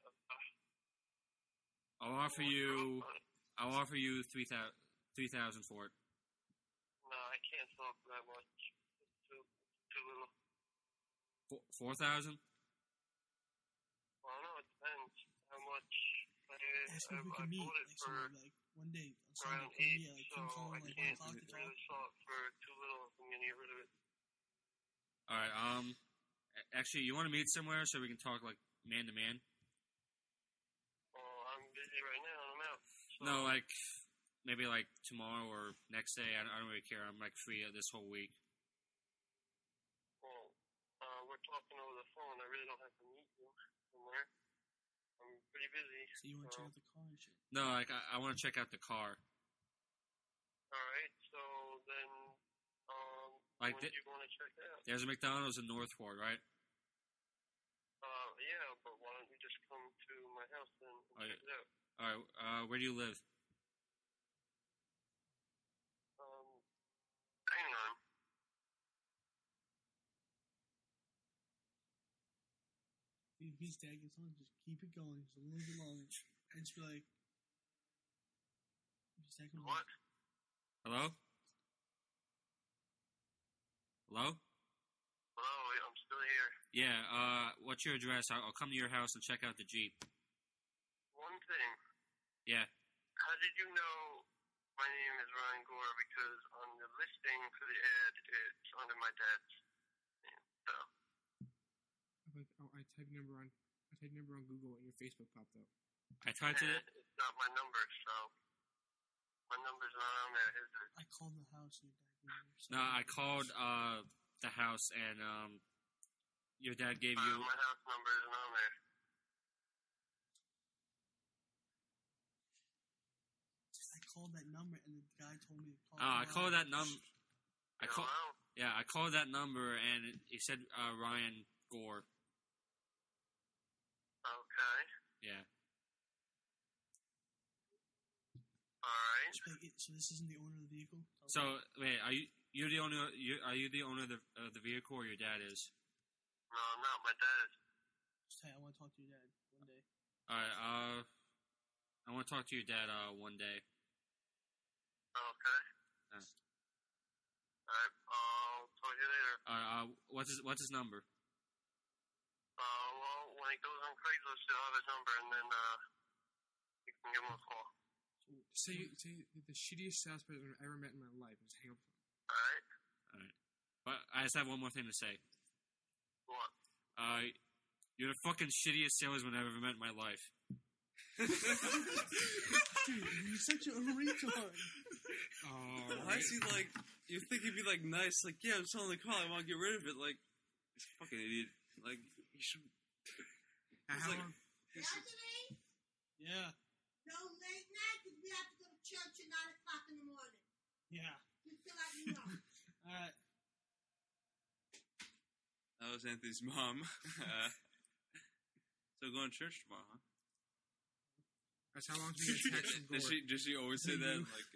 I'll offer you 3,000 for it. No, I can't sell for that much. It's too little. 4,000? Well, no, it depends how much Ask me if we I can meet, bought it like, for somewhere, like, one day. On Sunday, around come 8, meet, like, so Kim call, I like, 1 can't o'clock to talk. really sell it for too little if I'm going to get rid of it. Alright, actually, you want to meet somewhere so we can talk, like, man to man? Well, I'm busy right now. I'm out. So, No, like, maybe, like, tomorrow or next day. I don't really care. I'm, like, free this whole week. Well, we're talking over the phone. I really don't have to meet you somewhere. I'm pretty busy. So you want to check out the car and shit. No, like, I want to check out the car. Alright, so then, Like, when do you want to check it out? there's a McDonald's in Northport, right? Yeah, but why don't you just come to my house then and Oh, check it out? Alright, where do you live? Hang on. If his dad gets on, just keep it going. Just a little bit longer. And just be like, just take him What? Hello? Hello? Hello, I'm still here. Yeah, what's your address? I'll come to your house and check out the Jeep. One thing. Yeah. How did you know my name is Ryan Gore? Because on the listing for the ad, it's under my dad's name. So, I typed number on Google and your Facebook popped up. I typed it. it's not my number, so my number's not on there, is it? I called the house and your dad gave me No, I called the house and your dad gave you. My house number isn't on there. I called that number and the guy told me to call. I called that number. Hello? I called that number and he said Ryan Gore. Okay. Yeah. Alright. So this isn't the owner of the vehicle? So wait, are you the owner? Are you the owner of the vehicle, or your dad is? No, I'm not. My dad is. Just, hey, I want to talk to your dad one day. All right. I want to talk to your dad one day. Okay. Yeah. Alright, I'll talk to you later. What's his number? Well, when he goes on Craigslist, you'll have his number, and then, you can give him a call. Say the shittiest salesperson I've ever met in my life. Just hang up. Alright? But I just have one more thing to say. What? You're the fucking shittiest salesman I've ever met in my life. Dude, you're such a retard. Why is he like? You think he'd be like nice? Like, yeah, I'm selling the car. I want to get rid of it. Like, he's a fucking idiot. Like, he should. He's like, Yeah. No late night because we have to go to church at 9 o'clock in the morning. Yeah. All right. That was Anthony's mom. So going to church tomorrow, huh? That's how long you get text from Gore. Does she always say that? Like,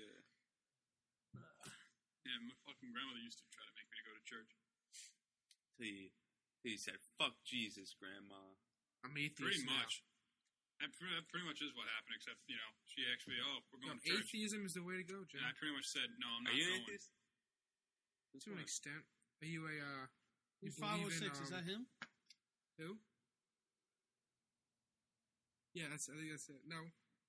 Yeah, my fucking grandmother used to try to make me go to church. till you said, "Fuck Jesus, Grandma." I'm atheist Pretty now. much. That pretty much is what happened, except, she actually, we're going No, to church. atheism is the way to go, John. And I pretty much said, no, I'm Are not you an going. atheist? To an extent. Are you a, you Who's believe 506? in, Is that him? who? Yeah, I think that's it. No.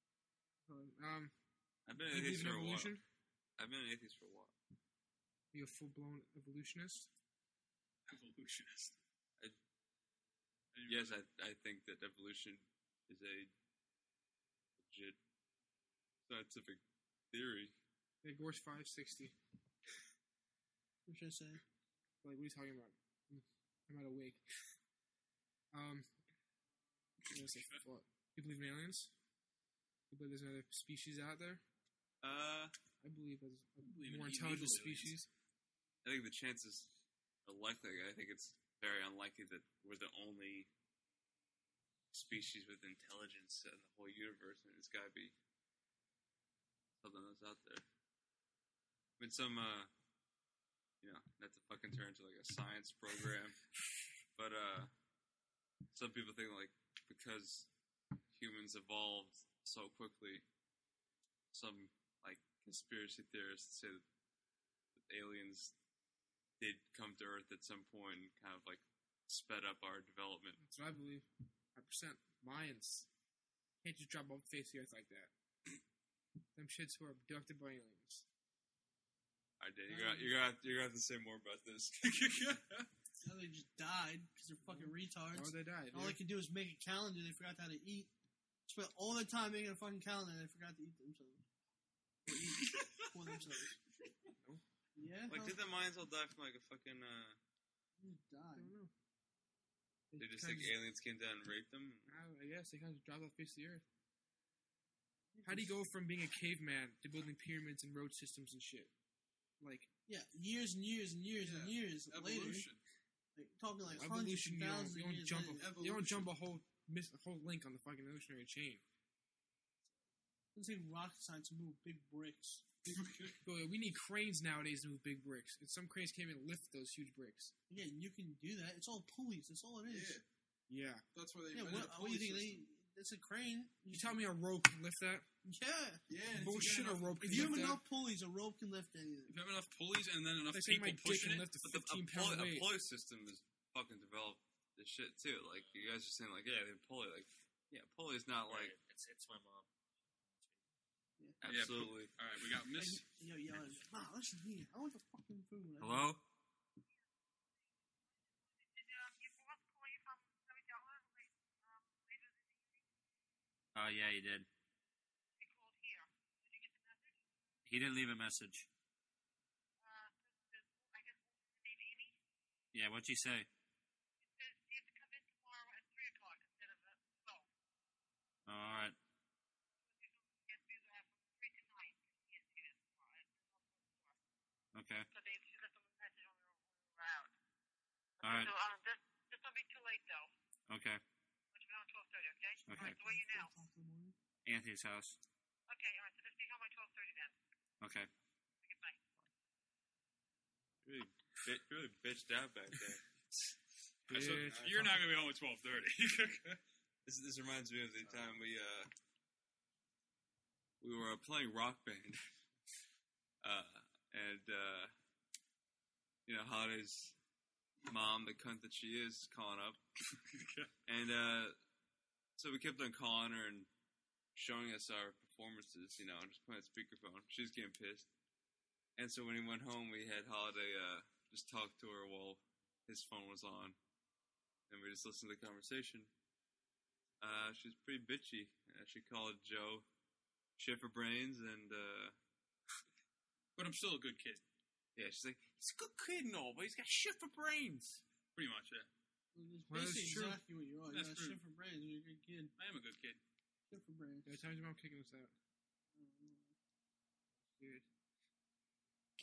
I've been You an believe atheist in for a while. evolution? I've been an atheist for a while. Are you a full-blown evolutionist? Evolutionist. Yes, I think that evolution is a legit scientific theory. Yeah, Gore's 560. What should I say? Like, what are you talking about? I'm not awake. What was it? What? You believe in aliens? You believe there's another species out there? I believe there's a believe in more illegal intelligent aliens. species. I think the chances are likely. I think it's very unlikely that we're the only species with intelligence in the whole universe, and it's got to be something that's out there. I mean, some, not to fucking turn into like a science program, but some people think like because humans evolved so quickly, some like conspiracy theorists say that aliens did come to Earth at some point and kind of like sped up our development. That's what I believe. 100%. Mayans. Can't just drop off the face of the earth like that. Them shits were abducted by aliens. All right, Dan, you're gonna have to say more about this. Now they just died because they're fucking retards. Oh, they died. All they could do is make a calendar. They forgot how to eat. Spent all their time making a fucking calendar and they forgot to eat themselves. Or eat for themselves. No. Yeah? Like, did the Mayans all die from like a fucking? They just I died. don't know. They just kinda think aliens came down and raped them. I guess they kind of dropped off the face of the earth. How do you go from being a caveman to building pyramids and road systems and shit? Like, Yeah, years and years and years and years later. Evolution. Like, talking like hundreds evolution, and thousands you of don't years jump. later. You don't jump a whole link on the fucking evolutionary chain. Let's take rocket science to move big bricks. Boy, we need cranes nowadays to move big bricks. And some cranes can't even lift those huge bricks. Again, you can do that. It's all pulleys. That's all it is. Yeah. That's why they Yeah, invented what do you pulley think? system. It's a crane. You tell me a rope can lift that? Yeah. Yeah, and Bullshit, a rope can If you have lift that. enough pulleys, a rope can lift anything. If you have enough pulleys and then enough They say people my dick pushing can it, lift a But a 15-pound weight. pulley system is fucking developed this shit too. Like you guys are saying, like yeah, they pulley. Like yeah, pulley's not like It's my mom. absolutely. all right, we got Miss. Yo, yelling, Ma, listen here. I want the fucking food. Hello. Oh, yeah, he did. He didn't leave a message. Yeah, what'd you say? Oh, all right. Okay. All right. This will be too late, though. Okay. Let's be on 12:30, okay? Okay. All right, so where are you now? Anthony's house. Okay, all right, so just be home by 12:30 then. Okay. Okay, bye. Really bitched out back there. So you're not gonna be home at 12:30. This reminds me of the time we were playing Rock Band, and Holiday's mom, the cunt that she is, calling up, and so we kept on calling her and showing us our performances, just playing on speakerphone. She was getting pissed, and so when he went home, we had Holiday just talk to her while his phone was on, and we just listened to the conversation. She's pretty bitchy. She called Joe shit for brains, and But I'm still a good kid. yeah, she's like, he's a good kid and all, but he's got shit for brains. Pretty much, yeah. That's Well, that's basically true. exactly what you are. You That's got true. shit for brains. You're a good kid. I am a good kid. Shit for brains. There are times your mom kicking us out. Dude.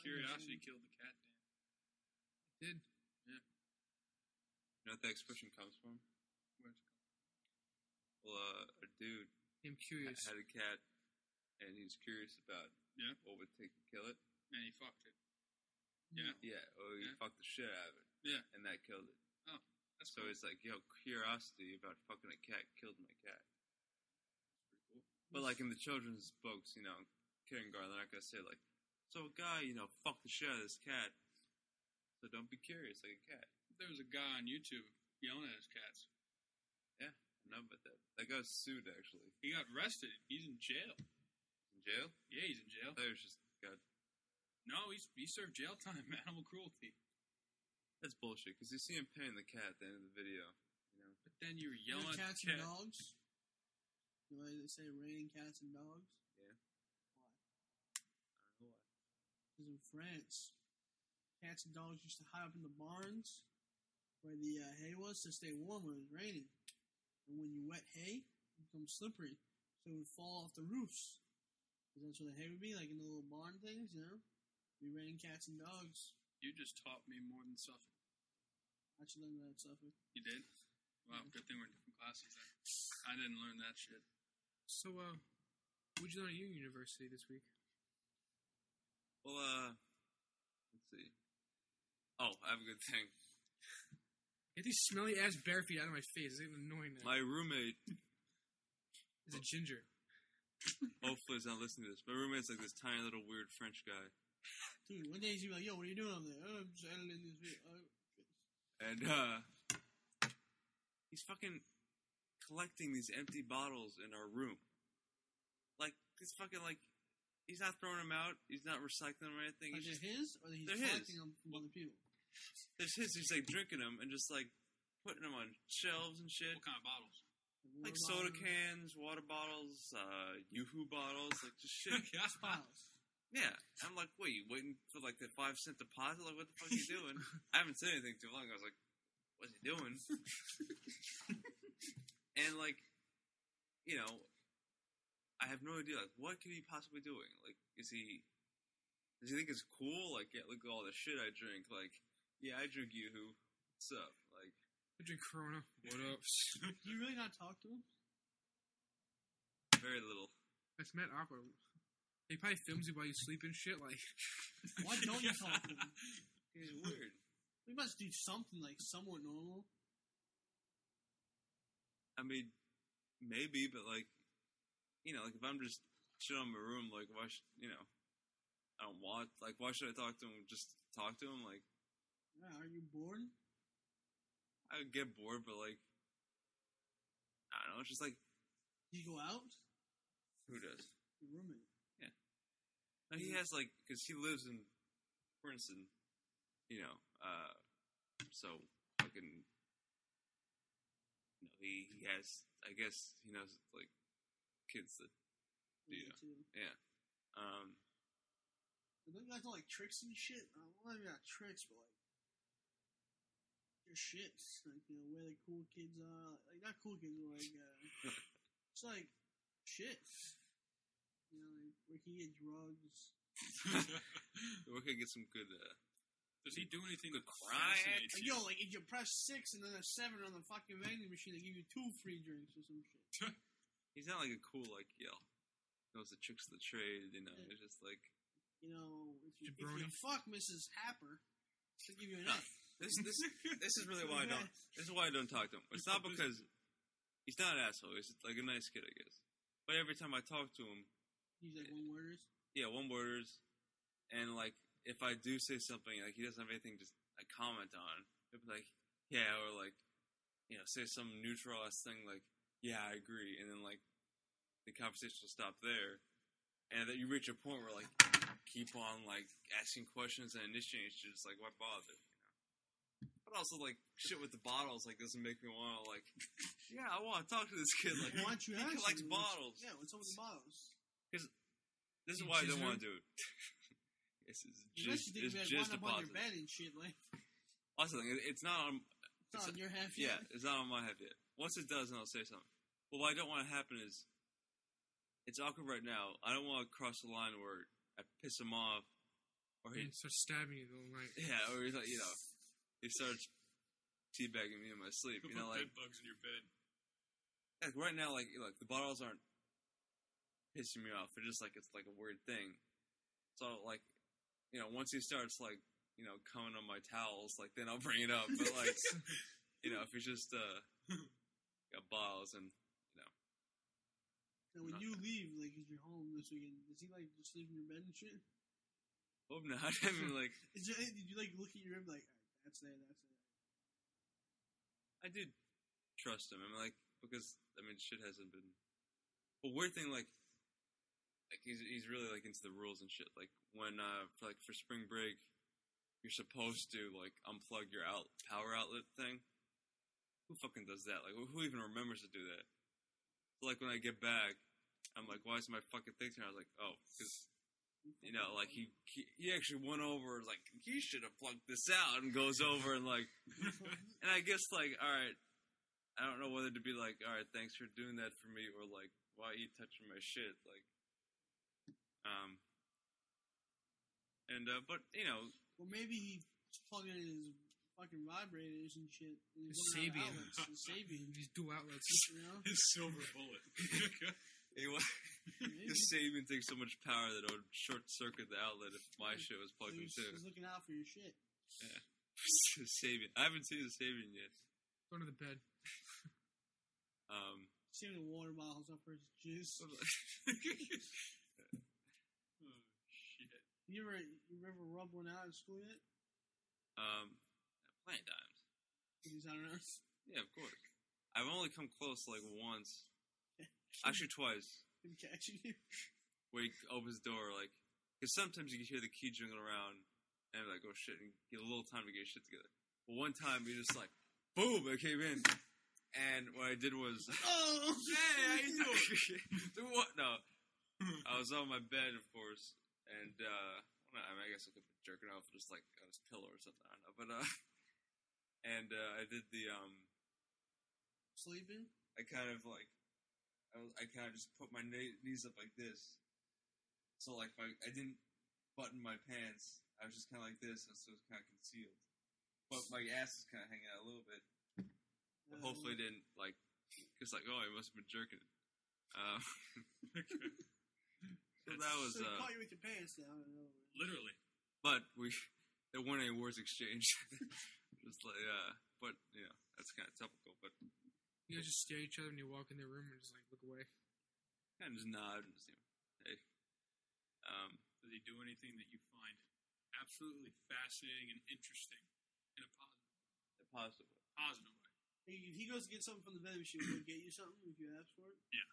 Curiosity killed the cat, Dan. Did. You know what that expression comes from? Where's it come Well, a dude I'm curious. had a cat, and he was curious about Yeah. what would take to kill it. from? And he fucked it. Yeah. Yeah, or he Yeah. fucked the shit out of it. Yeah. And that killed it. That's So it's like, yo, curiosity about fucking a cat killed my cat. pretty cool. But like in the children's books, you know, kindergarten, they're not gonna say like, so a guy, you know, fucked the shit out of this cat. So don't be curious like a cat. There was a guy on YouTube yelling at his cats. I know about that. That guy was sued actually. He got arrested. He's in jail. In jail? Yeah, he's in I jail. thought he was just got. No, he served jail time. Animal cruelty. That's bullshit. Because you see him petting the cat at the end of the video. You know. But then you're You know, yelling at cats the and cat. dogs. You know, they say raining cats and dogs. Yeah. Why? I don't know why. Because in France, cats and dogs used to hide up in the barns where the hay was to stay warm when it was raining. And when you wet hay, it becomes slippery, so it would fall off the roofs. Because that's where the hay would be, like in the little barn things, you know? Be raining cats and dogs. You just taught me more than Suffolk. I actually learned that at Suffolk. You did? Wow, good thing we're in different classes then. I didn't learn that shit. So, what'd you learn at your university this week? Well, let's see. Oh, I have a good thing. Get these smelly ass bare feet out of my face. It's even annoying now. My roommate, It's a ginger. hopefully is not listening to this. My roommate's like this tiny little weird French guy. Dude, one day he's gonna be like, yo, what are you doing up there? Oh, I'm just editing this video. And, he's fucking collecting these empty bottles in our room. Like, he's fucking, like, he's not throwing them out. He's not recycling them or anything. Like He's they're just, his, or he's they're collecting his. them from other people? there's his, he's, like, drinking them and just, like, putting them on shelves and shit. What kind of bottles? Like, Water soda bottles, cans, water bottles, Yoo-Hoo bottles, like, just shit. Bottles. Yeah. I'm like, wait, you waiting for, like, the 5-cent deposit? Like, what the fuck are you doing? I haven't said anything too long. I was like, what's he doing? And, like, you know, I have no idea. Like, what could he possibly be doing? Like, does he think it's cool? Like, yeah, look at all the shit I drink. Like, yeah, I drink Yoo-Hoo. What's up? Like, I drink Corona. What up? Do you really not talk to him? very little. That's mad awkward. He probably films you while you sleep and shit. Like, Why don't you talk to him? It's weird. We must do something like somewhat normal. I mean, maybe, but like, you know, like if I'm just chilling in my room, like, why you know, I don't want, like, why should I talk to him? Just talk to him? Like, Yeah, are you bored? I would get bored, but like, I don't know, it's just like, Do you go out? who does? Your roommate. No, he has like, because he lives in Princeton, you know, so fucking, you know, he has, I guess he knows like kids that, Yeah, Yeah. too. yeah. But don't you guys know like tricks and shit? Well, maybe not tricks, but like your shits, like you know where the cool kids are, like not cool kids, but like it's like shit. You know, like where can you get drugs? We could get some good, Does he do anything that Quiet. fascinates Like you? yo, like if you press 6 and then there's 7 on the fucking vending machine, they give you 2 free drinks or some shit. he's not like a cool, like, knows the tricks of the trade, you know, Yeah. it's just like, You know, if you Jabroni. fuck Mrs. Happer, she'll give you an No. F. this is really why I don't, this is why I don't talk to him. It's not because, he's not an asshole, he's like a nice kid, I guess. But every time I talk to him, He's like one worders. yeah, one-worders, and like, if I do say something, like, he doesn't have anything to like, comment on, he'll be like, yeah, or like, you know, say some neutral-ass thing, like, yeah, I agree, and then, like, the conversation will stop there, and then you reach a point where, like, keep on, like, asking questions and initiating shit, just like, why bother, you know? But also, like, shit with the bottles, like, doesn't make me want to, like, yeah, I want to talk to this kid, like, Why don't you he ask collects him? bottles. Yeah, what's up with the bottles? This is You why I jizz don't want him? to do it. This is You just, think it's you just wind up on your deposit. bed and shit, like Also, it's not on. it's not on your half Yeah, yet. it's not on my head yet. Once it does, then I'll say something. But what I don't want to happen is, it's awkward right now. I don't want to cross the line where I piss him off, or And start stabbing you the whole night. or he's like, he starts teabagging me in my sleep. Put Like, bed bugs in your bed. like right now, like the bottles aren't pissing me off. They're just like it's like a weird thing. So like, once he starts like coming on my towels, like then I'll bring it up. But like, if it's just got bottles and Now, when you leave, like, if you're home this weekend, does he, like, just sleep in your bed and shit? hope not. I mean, like, Did you, like, look at your room, like, alright, that's there. I did trust him. I mean, like, because shit hasn't been. But weird thing, like he's really like into the rules and shit. Like when for spring break, you're supposed to like unplug your power outlet thing. Who fucking does that? Like, who even remembers to do that? So, like when I get back, I'm like, why is my fucking thing here? I was like, oh, because like he actually went over, like, you should have plugged this out, and goes over and like, and I guess like, all right, I don't know whether to be like, all right, thanks for doing that for me, or like, why are you touching my shit? Like, but Well, maybe he's plugging in his fucking vibrators and shit. His Sabian. His Sabian. These dual outlets. His silver bullet. the Sabian takes so much power that it would short circuit the outlet if my shit was plugged in too. He's looking out for your shit. Yeah. The Sabian. I haven't seen the Sabian yet. Go to the bed. Saving the water bottles up for his juice. Oh shit! You ever rub one out in school yet? Plenty of times. He's on Earth. Yeah, of course. I've only come close like once. Actually, twice. Him catching you. Where he opens the door, like, because sometimes you can hear the key jingling around, and like, oh shit, and get a little time to get shit together. But one time, he just like, boom, it came in, and what I did was, oh, hey, how you doing? What? No, I was on my bed, of course, and I guess I could be jerking off just like on his pillow or something. I don't know, but and I did the sleeping. I kind of like. I kind of just put my knees up like this. So, like, I didn't button my pants. I was just kind of like this, and so it was kind of concealed. But my ass is kind of hanging out a little bit. But hopefully it didn't, like, because, like, oh, I must have been jerking it. So that was, So he caught you with your pants down. Literally. But there weren't any words exchanged. Just like, but, that's kind of typical, but. You guys just stare at each other when you walk in their room and just like look away. Kind of just nod and just, hey. Does he do anything that you find absolutely fascinating and interesting in a positive way? Positive way. If he goes to get something from the vending machine, will he get you something if you ask for it? Yeah.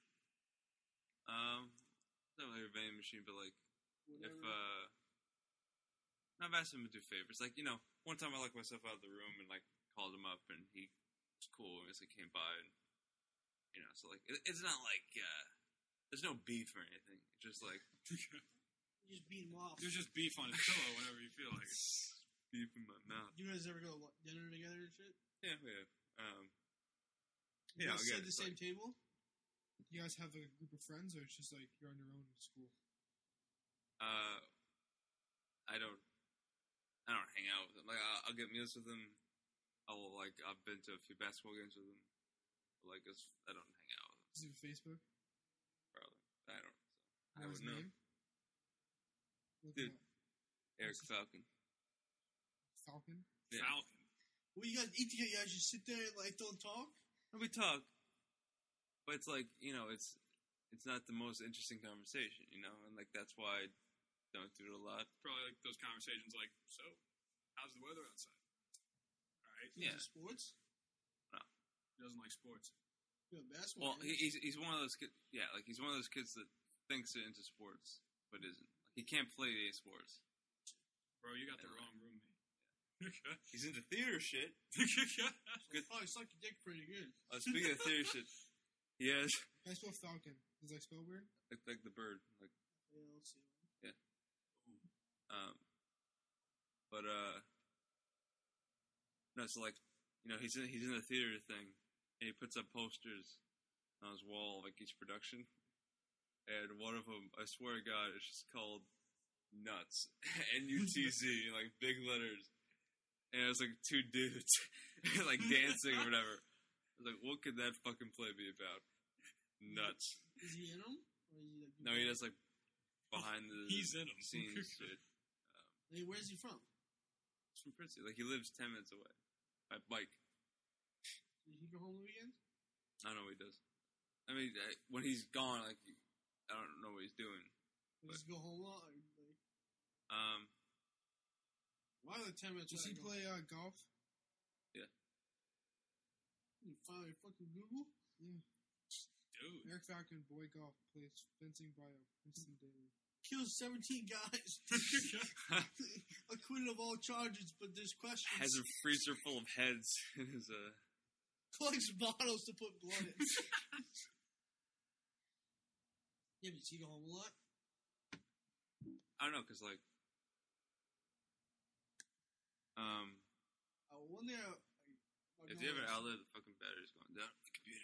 Not really a vending machine, but like, Whatever. if, I've asked him to do favors. Like, one time I locked myself out of the room and like called him up and he was cool and he came by and, so like, it's not like, there's no beef or anything. It's just like, You just beat him off. There's just beef on his pillow whenever you feel like it. beef in my mouth. You guys ever go to dinner together and shit? Yeah. You Yeah, guys again, sit at the it's same table? You guys have like a group of friends, or it's just like you're on your own in school? I don't hang out with them. Like, I'll get meals with them. I've been to a few basketball games with them. But, like, I don't hang out with them. Is it Facebook? Probably. I don't. So I What's would his know. name? Look Dude. him up. Eric Falcon. Falcon? Yeah. Falcon. Well, you guys eat together, you guys just sit there and, like, don't talk? And we talk, but it's like, it's not the most interesting conversation, and like that's why I don't do it a lot. Probably like those conversations like, so, how's the weather outside? Alright. Yeah. Sports? He doesn't like sports. Yeah, basketball. Well, he's one of those kids. Yeah, like he's one of those kids that thinks they're into sports, but isn't. Like, he can't play any sports. Bro, you got the wrong roommate. He's into theater shit. Good. Oh, you suck your dick pretty good. Speaking of theater shit, he has Can I spell Falcon? Does that spell weird? like the bird, like Yeah, let's see. but no, so like he's in the theater thing, and he puts up posters on his wall like each production, and one of them, I swear to God, it's just called nuts. NUTZ, in like big letters. And it was like two dudes, like dancing or whatever. I was like, what could that fucking play be about? Nuts. Is he in them? Or is he like, No, he does like behind the He's in 'em. scenes shit. Hey, where's he from? He's from Princeton. Like, he lives 10 minutes away by bike. Did he go home the weekend? I don't know what he does. I mean, when he's gone, like, I don't know what he's doing. Does he go home a lot? Or, like, why are the 10 minutes? Does he play golf? You finally fucking Google? Yeah. Dude. Eric Falcon, boy golf, plays fencing by Princeton Daily. Kills 17 guys. Acquitted of all charges, but there's questions. Has a freezer full of heads in his, Collects bottles to put blood in. Yeah, but does he go home a lot? I don't know, because, like, One day, if you have an outlet, the fucking battery's going down on the computer.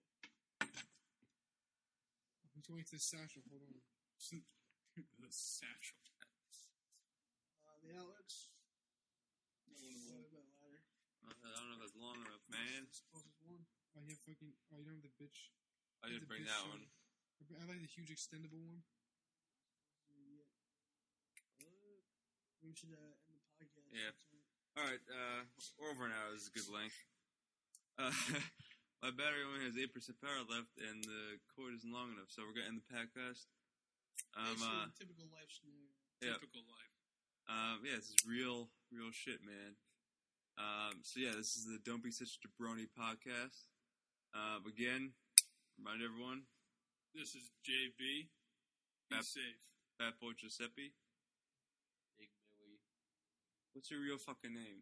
He's going to the satchel. Hold on. The satchel. The outlets. What about ladder? I don't know if that's long enough, man. Closest one. Oh, you have fucking. Oh, you don't have the bitch. I You have didn't the bring bitch that shovel. one. I like the huge extendable one. We should end the podcast. Yeah. Alright, we're over an hour. This is a good length. My battery only has 8% power left, and the cord isn't long enough, so we're going to end the podcast. Typical life scenario. Yeah. Typical life. Yeah, this is real shit, man. So yeah, this is the Don't Be Such a Jabroni podcast. Again, remind everyone, This is JB. Be safe. Fat Boy Giuseppe. Big Millie. What's your real fucking name?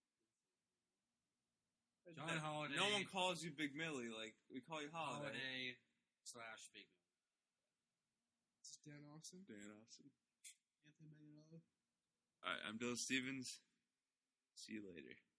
John Holiday. No one calls you Big Millie, like, we call you Holiday. Holiday/Big Millie. This is Dan Austin. Dan Austin. Anthony Magnolo. Alright, I'm Dylan Stevens. See you later.